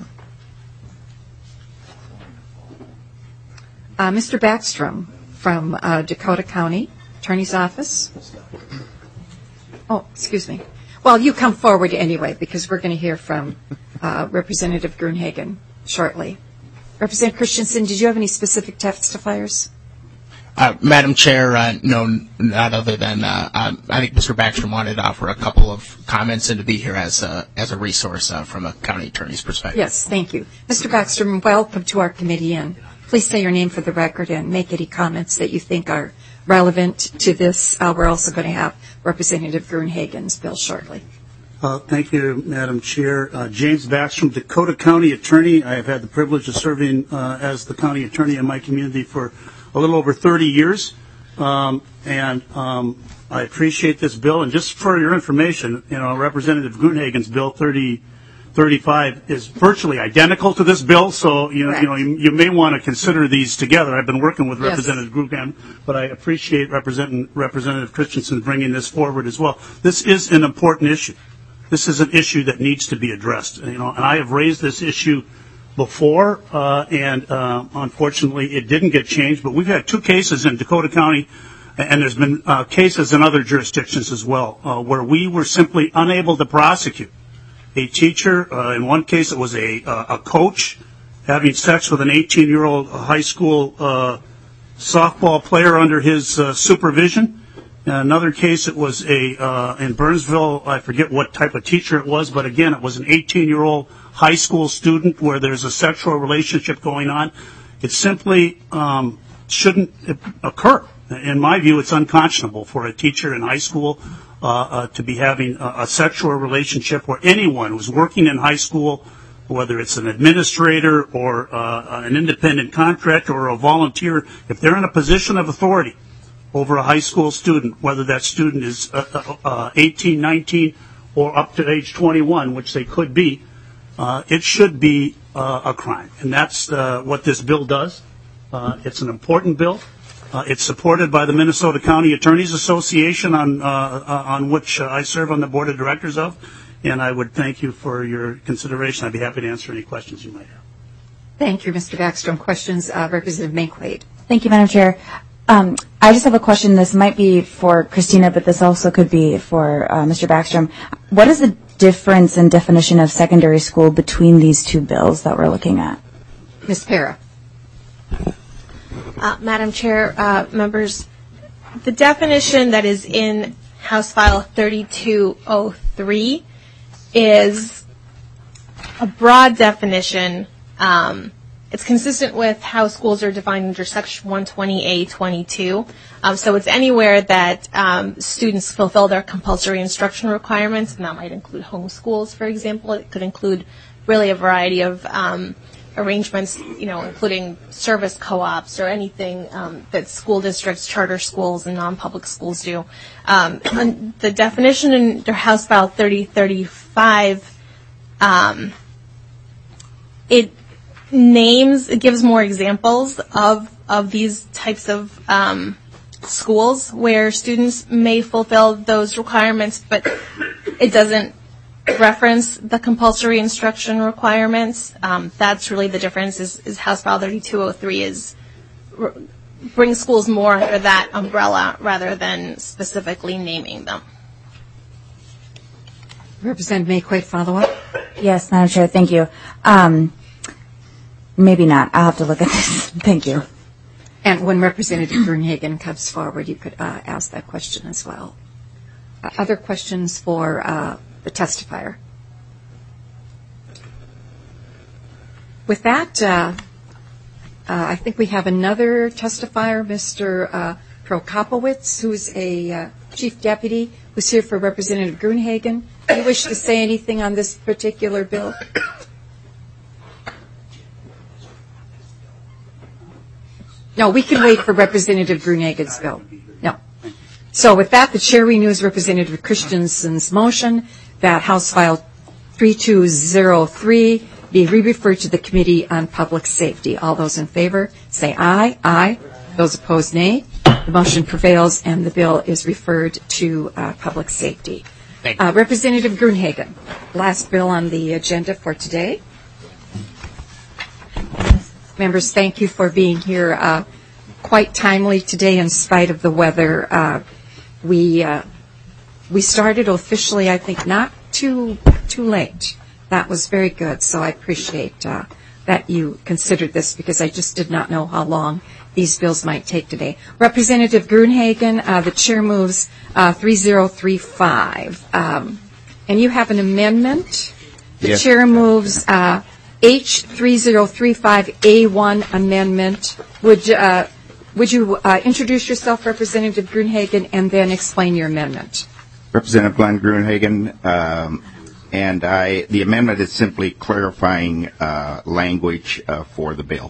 uh, Mister Backstrom from uh, Dakota County Attorney's Office. Oh, excuse me. Well, you come forward anyway because we're going to hear from uh, Representative Gruenhagen shortly. Representative Christensen, did you have any specific testifiers? Uh, Madam Chair, uh, no, not other than uh, um, I think Mister Backstrom wanted to offer a couple of comments and to be here as a, as a resource uh, from a county attorney's perspective. Yes, thank you. Mister Backstrom, welcome to our committee, and please say your name for the record and make any comments that you think are relevant to this. Uh, we're also going to have Representative Gruenhagen's bill shortly. Uh, thank you, Madam Chair. Uh, James Backstrom, Dakota County Attorney. I have had the privilege of serving uh, as the county attorney in my community for a little over thirty years. Um, and um, I appreciate this bill. And just for your information, you know, Representative Gruenhagen's bill thirty thirty-five is virtually identical to this bill. So, you know, you, know, you, you may want to consider these together. I've been working with yes. Representative Gruenhagen, but I appreciate Representative, Representative Christensen bringing this forward as well. This is an important issue. This is an issue that needs to be addressed. You know, and I have raised this issue before, uh, and uh, unfortunately it didn't get changed. But we've had two cases in Dakota County, and there's been uh, cases in other jurisdictions as well, uh, where we were simply unable to prosecute a teacher. Uh, in one case, it was a uh, a coach having sex with an eighteen-year-old high school uh, softball player under his uh, supervision. In another case, it was a uh, in Burnsville. I forget what type of teacher it was, but again, it was an eighteen-year-old high school student where there's a sexual relationship going on. It simply um, shouldn't occur. In my view, it's unconscionable for a teacher in high school uh, uh, to be having a, a sexual relationship where anyone who's working in high school, whether it's an administrator or uh, an independent contractor or a volunteer, if they're in a position of authority over a high school student, whether that student is uh, uh, eighteen, nineteen, or up to age twenty-one, which they could be, uh, it should be uh, a crime. And that's uh, what this bill does. Uh, it's an important bill. Uh, it's supported by the Minnesota County Attorneys Association, on, uh, uh, on which uh, I serve on the board of directors of. And I would thank you for your consideration. I'd be happy to answer any questions you might have. Thank you, Mister Backstrom. Questions, uh, Representative Makewaid. Thank you, Madam Chair. Um, I just have a question. This might be for Christina, but this also could be for uh, Mister Backstrom. What is the difference in definition of secondary school between these two bills that we're looking at? Miz Para. Uh, Madam Chair, uh, members, the definition that is in House File thirty-two oh three is a broad definition. Um, It's consistent with how schools are defined under Section one twenty A twenty-two. Um, so it's anywhere that um, students fulfill their compulsory instruction requirements, and that might include home schools, for example. It could include really a variety of um, arrangements, you know, including service co-ops or anything um, that school districts, charter schools, and non-public schools do. Um, and the definition in House File thirty thirty-five, um, it names, it gives more examples of, of these types of um, schools where students may fulfill those requirements, but it doesn't reference the compulsory instruction requirements. Um, that's really the difference, is, is House File thirty-two oh three is r- bring schools more under that umbrella rather than specifically naming them. Representative Makewaid, follow up? Yes, Madam Chair, thank you. Um, Maybe not. I'll have to look at this. Thank you. And when Representative Gruenhagen comes forward, you could uh, ask that question as well. Uh, other questions for uh, the testifier? With that, uh, uh, I think we have another testifier, Mister Uh, Prokopowicz, who's a uh, chief deputy, who's here for Representative Gruenhagen. Do you wish to say anything on this particular bill? No, we can wait for Representative Gruenhagen's bill. No. So with that, the chair renews Representative Christensen's motion that House File thirty-two oh three be re-referred to the Committee on Public Safety. All those in favor say aye. Aye. Those opposed, nay. The motion prevails and the bill is referred to uh, Public Safety. Uh, Representative Gruenhagen, last bill on the agenda for today. Members, thank you for being here. Uh, quite timely today in spite of the weather. Uh, we uh, we started officially, I think, not too too late. That was very good, so I appreciate uh, that you considered this, because I just did not know how long these bills might take today. Representative Gruenhagen, uh, the chair moves uh, three oh three five. Um, and you have an amendment. The Yes. chair moves uh, H three oh three five A one amendment. Would uh, would you uh, introduce yourself, Representative Gruenhagen, and then explain your amendment? Representative Glenn Gruenhagen, um, and I, the amendment is simply clarifying uh, language uh, for the bill.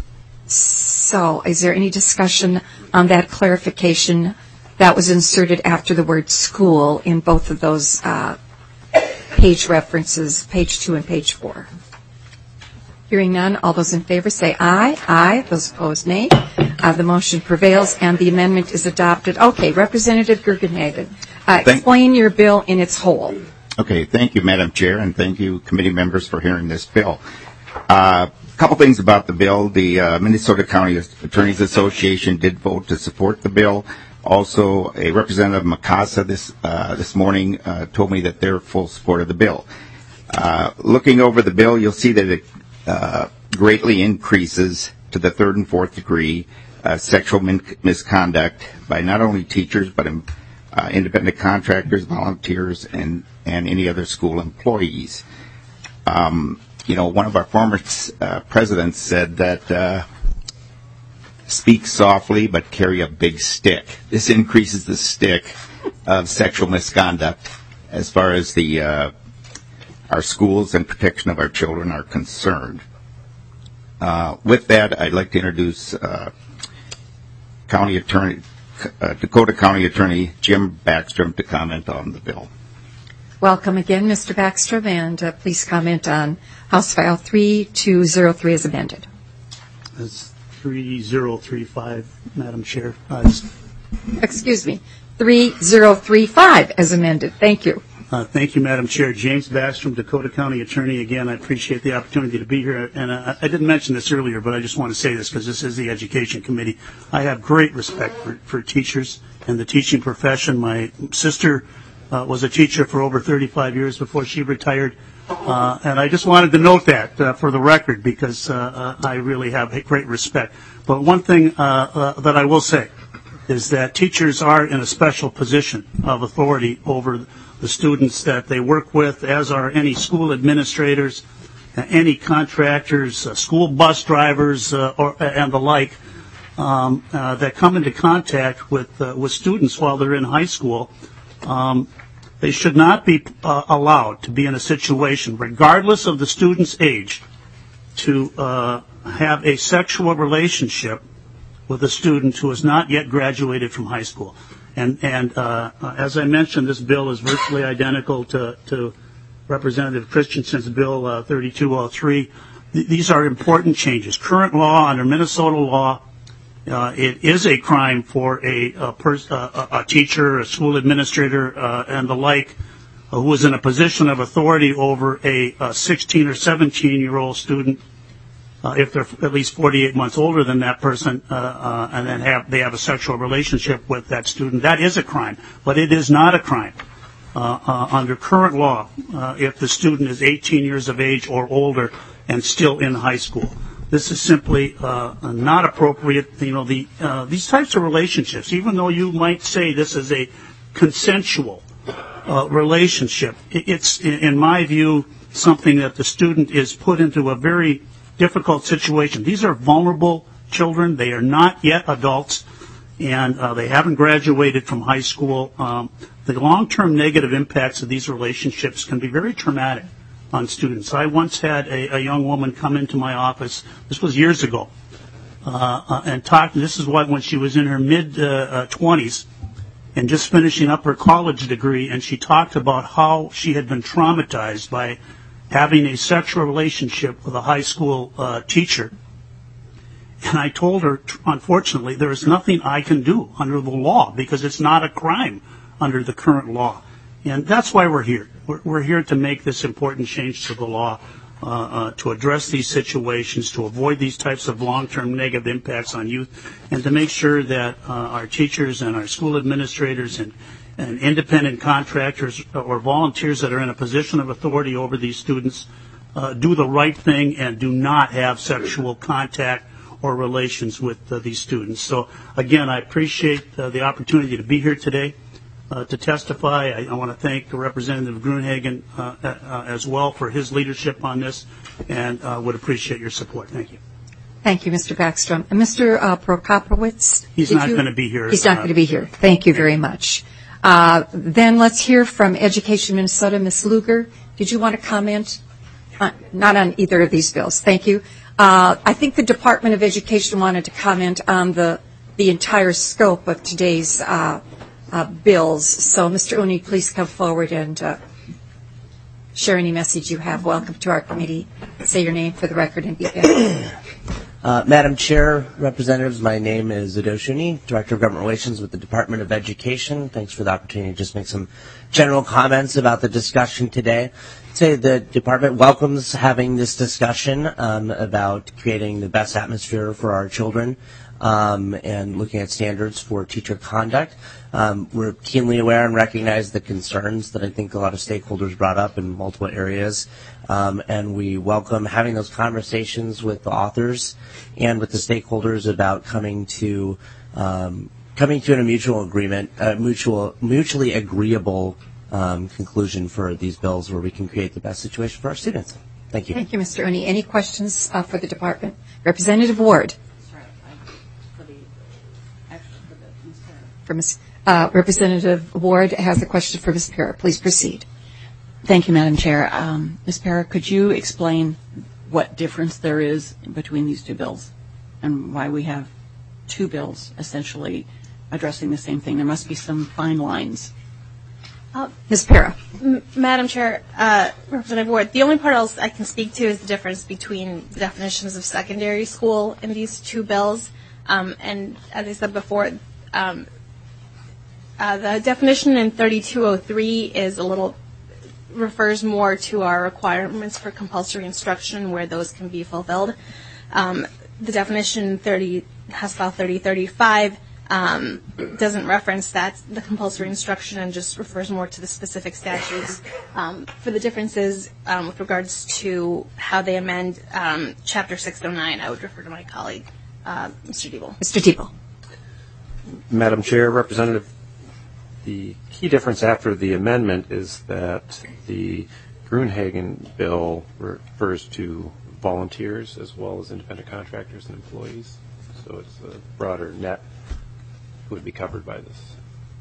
So, is there any discussion on that clarification that was inserted after the word school in both of those uh, page references, page two and page four? Hearing none, all those in favor say aye. Aye. Those opposed, nay. Uh, the motion prevails and the amendment is adopted. Okay, Representative Gruenhagen, uh, explain your bill in its whole. Okay, thank you, Madam Chair, and thank you, committee members, for hearing this bill. Uh, a couple things about the bill. The uh, Minnesota County Attorneys Association did vote to support the bill. Also, a Representative Macasa this uh, this morning uh, told me that they're full support of the bill. Uh, looking over the bill, you'll see that it uh, greatly increases to the third and fourth degree uh, sexual min- misconduct by not only teachers but um, uh, independent contractors, volunteers, and, and any other school employees. Um, you know, one of our former uh, presidents said that uh, speak softly but carry a big stick. This increases the stick of sexual misconduct as far as the uh, our schools and protection of our children are concerned. Uh, with that, I'd like to introduce uh, County Attorney, uh, Dakota County Attorney Jim Backstrom to comment on the bill. Welcome again, Mister Backstrom, and uh, please comment on House File three two zero three as amended. That's three zero three five, Madam Chair. Uh, Excuse me, three zero three five as amended. Thank you. Uh, thank you, Madam Chair. James Backstrom, Dakota County Attorney. Again, I appreciate the opportunity to be here. And uh, I didn't mention this earlier, but I just want to say this because this is the Education Committee. I have great respect for, for teachers and the teaching profession. My sister uh, was a teacher for over thirty-five years before she retired. Uh, and I just wanted to note that uh, for the record because uh, uh, I really have great respect. But one thing uh, uh, that I will say is that teachers are in a special position of authority over the students that they work with, as are any school administrators, uh, any contractors, uh, school bus drivers, uh, or, and the like, um, uh, that come into contact with uh, with students while they're in high school. Um, they should not be uh, allowed to be in a situation, regardless of the student's age, to uh, have a sexual relationship with a student who has not yet graduated from high school. And, and uh, as I mentioned, this bill is virtually identical to, to Representative Christensen's bill uh, thirty-two oh three. Th- these are important changes. Current law, under Minnesota law, uh, it is a crime for a, a, pers- uh, a teacher, a school administrator, uh, and the like, uh, who is in a position of authority over a, a sixteen or seventeen-year-old student, Uh, if they're at least forty-eight months older than that person, uh, uh, and then have they have a sexual relationship with that student, that is a crime. But it is not a crime uh, uh, under current law uh, if the student is eighteen years of age or older and still in high school. This is simply uh, not appropriate. You know, the uh, these types of relationships, even though you might say this is a consensual uh, relationship, it's, in my view, something that the student is put into a very difficult situation. These are vulnerable children. They are not yet adults, and uh, they haven't graduated from high school. Um, the long-term negative impacts of these relationships can be very traumatic on students. I once had a, a young woman come into my office, this was years ago, uh, uh, and talk, this is what when she was in her mid-twenties uh, uh, and just finishing up her college degree, and she talked about how she had been traumatized by having a sexual relationship with a high school uh, teacher. And I told her, unfortunately, there is nothing I can do under the law because it's not a crime under the current law. And that's why we're here. We're, we're here to make this important change to the law, uh, uh, to address these situations, to avoid these types of long-term negative impacts on youth, and to make sure that uh, our teachers and our school administrators and and independent contractors or volunteers that are in a position of authority over these students uh, do the right thing and do not have sexual contact or relations with uh, these students. So, again, I appreciate uh, the opportunity to be here today uh, to testify. I, I want to thank Representative Gruenhagen uh, uh, as well for his leadership on this, and uh, would appreciate your support. Thank you. Thank you, Mister Backstrom. And Mister Uh, Prokopowicz? He's not going to be here. He's not uh, going to be here. Thank you very much. Uh, then let's hear from Education Minnesota. Miz Lugar, did you want to comment? Uh, not on either of these bills. Thank you. Uh, I think the Department of Education wanted to comment on the, the entire scope of today's uh, uh, bills. So, Mister Uni, please come forward and uh, share any message you have. Welcome to our committee. Say your name for the record and begin. Uh, Madam Chair, Representatives, my name is Adosh Uni, Director of Government Relations with the Department of Education. Thanks for the opportunity to just make some general comments about the discussion today. I'd say the Department welcomes having this discussion um, about creating the best atmosphere for our children um, and looking at standards for teacher conduct. Um, we're keenly aware and recognize the concerns that I think a lot of stakeholders brought up in multiple areas. Um, and we welcome having those conversations with the authors and with the stakeholders about coming to um, coming to a mutual agreement, a mutual, mutually agreeable um, conclusion for these bills, where we can create the best situation for our students. Thank you. Thank you, Mister Uni. Any questions uh, for the department? Representative Ward. For Miz Uh, Representative Ward has a question for Miz Para. Please proceed. Thank you, Madam Chair. Um, Miz Para, could you explain what difference there is between these two bills and why we have two bills essentially addressing the same thing? There must be some fine lines. Uh, Miz Para. M- Madam Chair, uh, Representative Ward, the only part else I can speak to is the difference between the definitions of secondary school in these two bills. Um, and as I said before, um, uh, the definition in thirty-two oh three is a little refers more to our requirements for compulsory instruction, where those can be fulfilled. Um, the definition thirty House File thirty thirty-five um, doesn't reference that, the compulsory instruction, and just refers more to the specific statutes. Um, for the differences um, with regards to how they amend um, Chapter six oh nine, I would refer to my colleague, uh, Mister Diebel. Mister Diebel. Madam Chair, Representative, the key difference after the amendment is that the Gruenhagen bill refers to volunteers as well as independent contractors and employees. So it's a broader net who would be covered by this.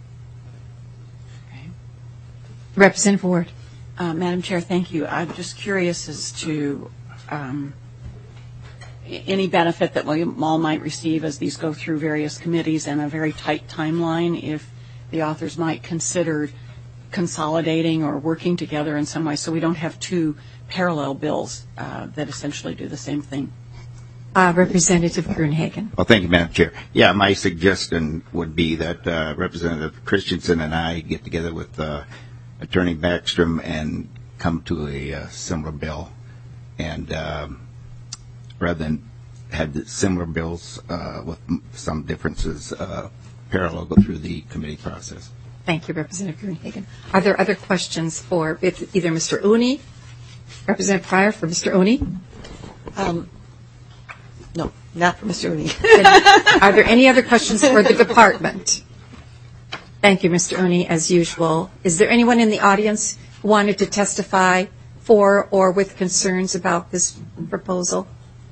Okay. Representative Ward. Uh, Madam Chair, thank you. I'm just curious as to um, any benefit that William Mall might receive as these go through various committees and a very tight timeline, if the authors might consider consolidating or working together in some way so we don't have two parallel bills uh, that essentially do the same thing. Uh, Representative Gruenhagen. Well, thank you, Madam Chair. Yeah, my suggestion would be that uh, Representative Christensen and I get together with uh, Attorney Backstrom and come to a uh, similar bill, and um, rather than have the similar bills uh, with some differences uh, parallel go through the committee process. Thank you, Representative Gruenhagen. Are there other questions for either Mister Uni, Representative Pryor, for Mister Uni? Um, no, not for Mister Uni. Are there any other questions for the department? Thank you, Mister Uni, as usual. Is there anyone in the audience who wanted to testify for or with concerns about this proposal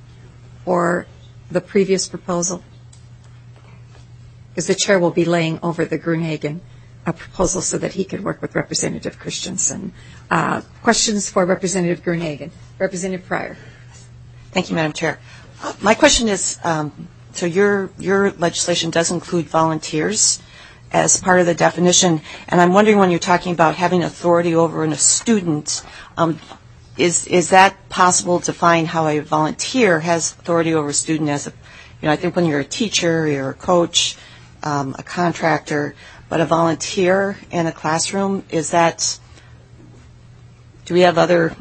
or the previous proposal? Because the chair will be laying over the Gruenhagen uh, proposal so that he could work with Representative Christensen. Uh, questions for Representative Gruenhagen. Representative Pryor. Thank you, Madam Chair. Uh, my question is, um, so your your legislation does include volunteers as part of the definition, and I'm wondering, when you're talking about having authority over a student, um, is is that possible to find how a volunteer has authority over a student? As a, you know, I think when you're a teacher, you're a coach, um, a contractor, but a volunteer in a classroom, is that? Do we have other?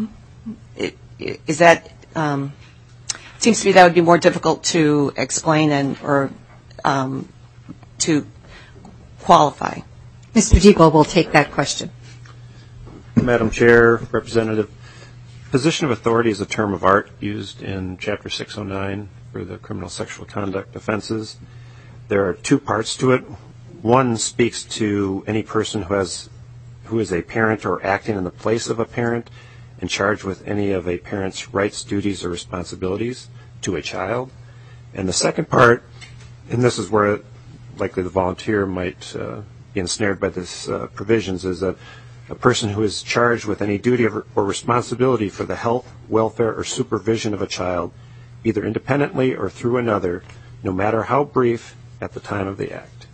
Is that? Um, it seems to me that would be more difficult to explain and or um, to qualify. Mister Diebel will take that question. Madam Chair, Representative, position of authority is a term of art used in Chapter six oh nine for the criminal sexual conduct offenses. There are two parts to it. One speaks to any person who has who is a parent or acting in the place of a parent and charged with any of a parent's rights, duties, or responsibilities to a child. And the second part, and this is where likely the volunteer might uh, be ensnared by this uh, provisions is that a person who is charged with any duty or responsibility for the health, welfare, or supervision of a child, either independently or through another, no matter how brief, at the time of the act.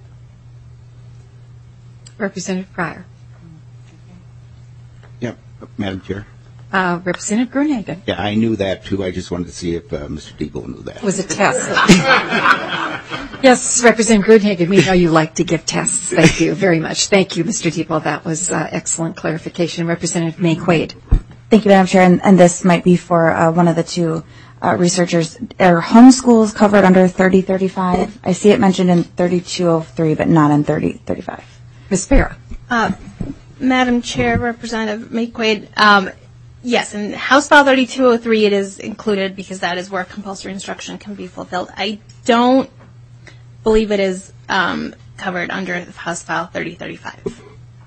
Representative Pryor. Yep, Madam Chair. Uh, Representative Gruenhagen. Yeah, I knew that too. I just wanted to see if uh, Mister Deagle knew that. It was a test. Yes, Representative Gruenhagen, we know you like to give tests. Thank you very much. Thank you, Mister Deagle. That was uh, excellent clarification. Representative May Quaid. Thank you, Madam Chair. And, and this might be for uh, one of the two uh, researchers. Are homeschools covered under thirty thirty-five? I see it mentioned in thirty-two oh three, but not in thirty thirty-five. Miz Para. Uh, Madam Chair, Representative May Quaid, um, yes, in House File thirty-two oh three it is included because that is where compulsory instruction can be fulfilled. I don't believe it is um, covered under House File thirty thirty-five.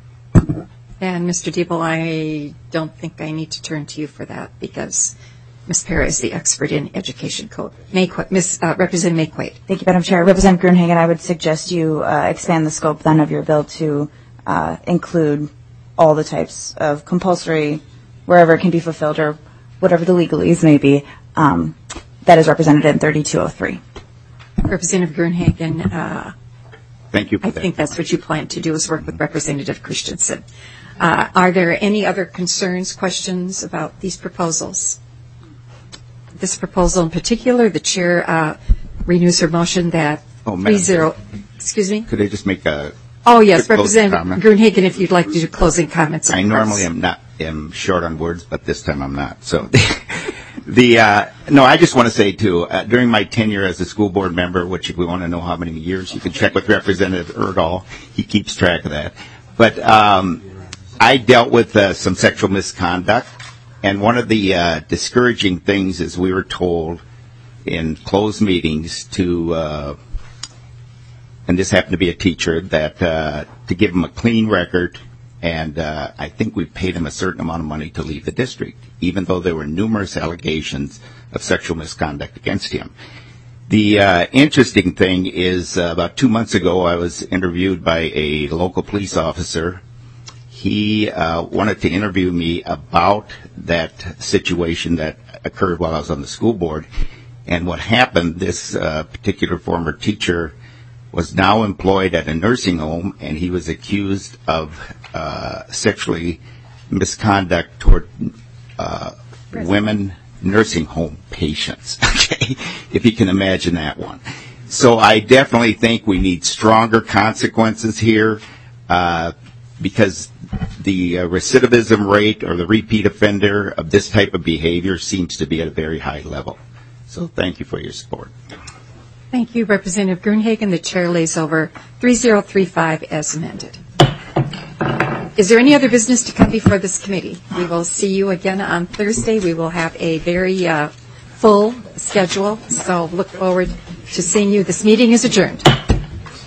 And Mister Deagle, I don't think I need to turn to you for that because Miz Para is the expert in education code. May Quaid, Miz Uh, Representative May Quaid. Thank you, Madam Chair. Representative Gruenhagen, I would suggest you uh, expand the scope then of your bill to uh, include all the types of compulsory, wherever it can be fulfilled or whatever the legalese may be, um, that is represented in thirty-two oh three. Representative Gruenhagen, uh, Thank you for I that. think that's what you plan to do is work with Representative Christensen. Uh, are there any other concerns, questions about these proposals? This proposal in particular, the chair uh, renews her motion that Oh, three Madam zero. Chair. Excuse me. Could I just make a Oh yes, quick closing Representative comment? Gruenhagen, if you'd like to do closing comments. of I course. normally am not am short on words, but this time I'm not. So, the uh, no, I just want to say too. Uh, during my tenure as a school board member, which if we want to know how many years, you can check with Representative Erdahl. He keeps track of that. But um, I dealt with uh, some sexual misconduct, and one of the uh, discouraging things is we were told in closed meetings to. Uh, And this happened to be a teacher, that uh, to give him a clean record, and uh, I think we paid him a certain amount of money to leave the district, even though there were numerous allegations of sexual misconduct against him. The uh, interesting thing is uh, about two months ago I was interviewed by a local police officer. He uh, wanted to interview me about that situation that occurred while I was on the school board. And what happened, this uh, particular former teacher was now employed at a nursing home, and he was accused of uh, sexually misconduct toward uh, women nursing home patients. Okay, if you can imagine that one. So I definitely think we need stronger consequences here, uh, because the uh, recidivism rate or the repeat offender of this type of behavior seems to be at a very high level. So thank you for your support. Thank you, Representative Gruenhagen. The chair lays over three zero three five as amended. Is there any other business to come before this committee? We will see you again on Thursday. We will have a very uh, full schedule, so look forward to seeing you. This meeting is adjourned.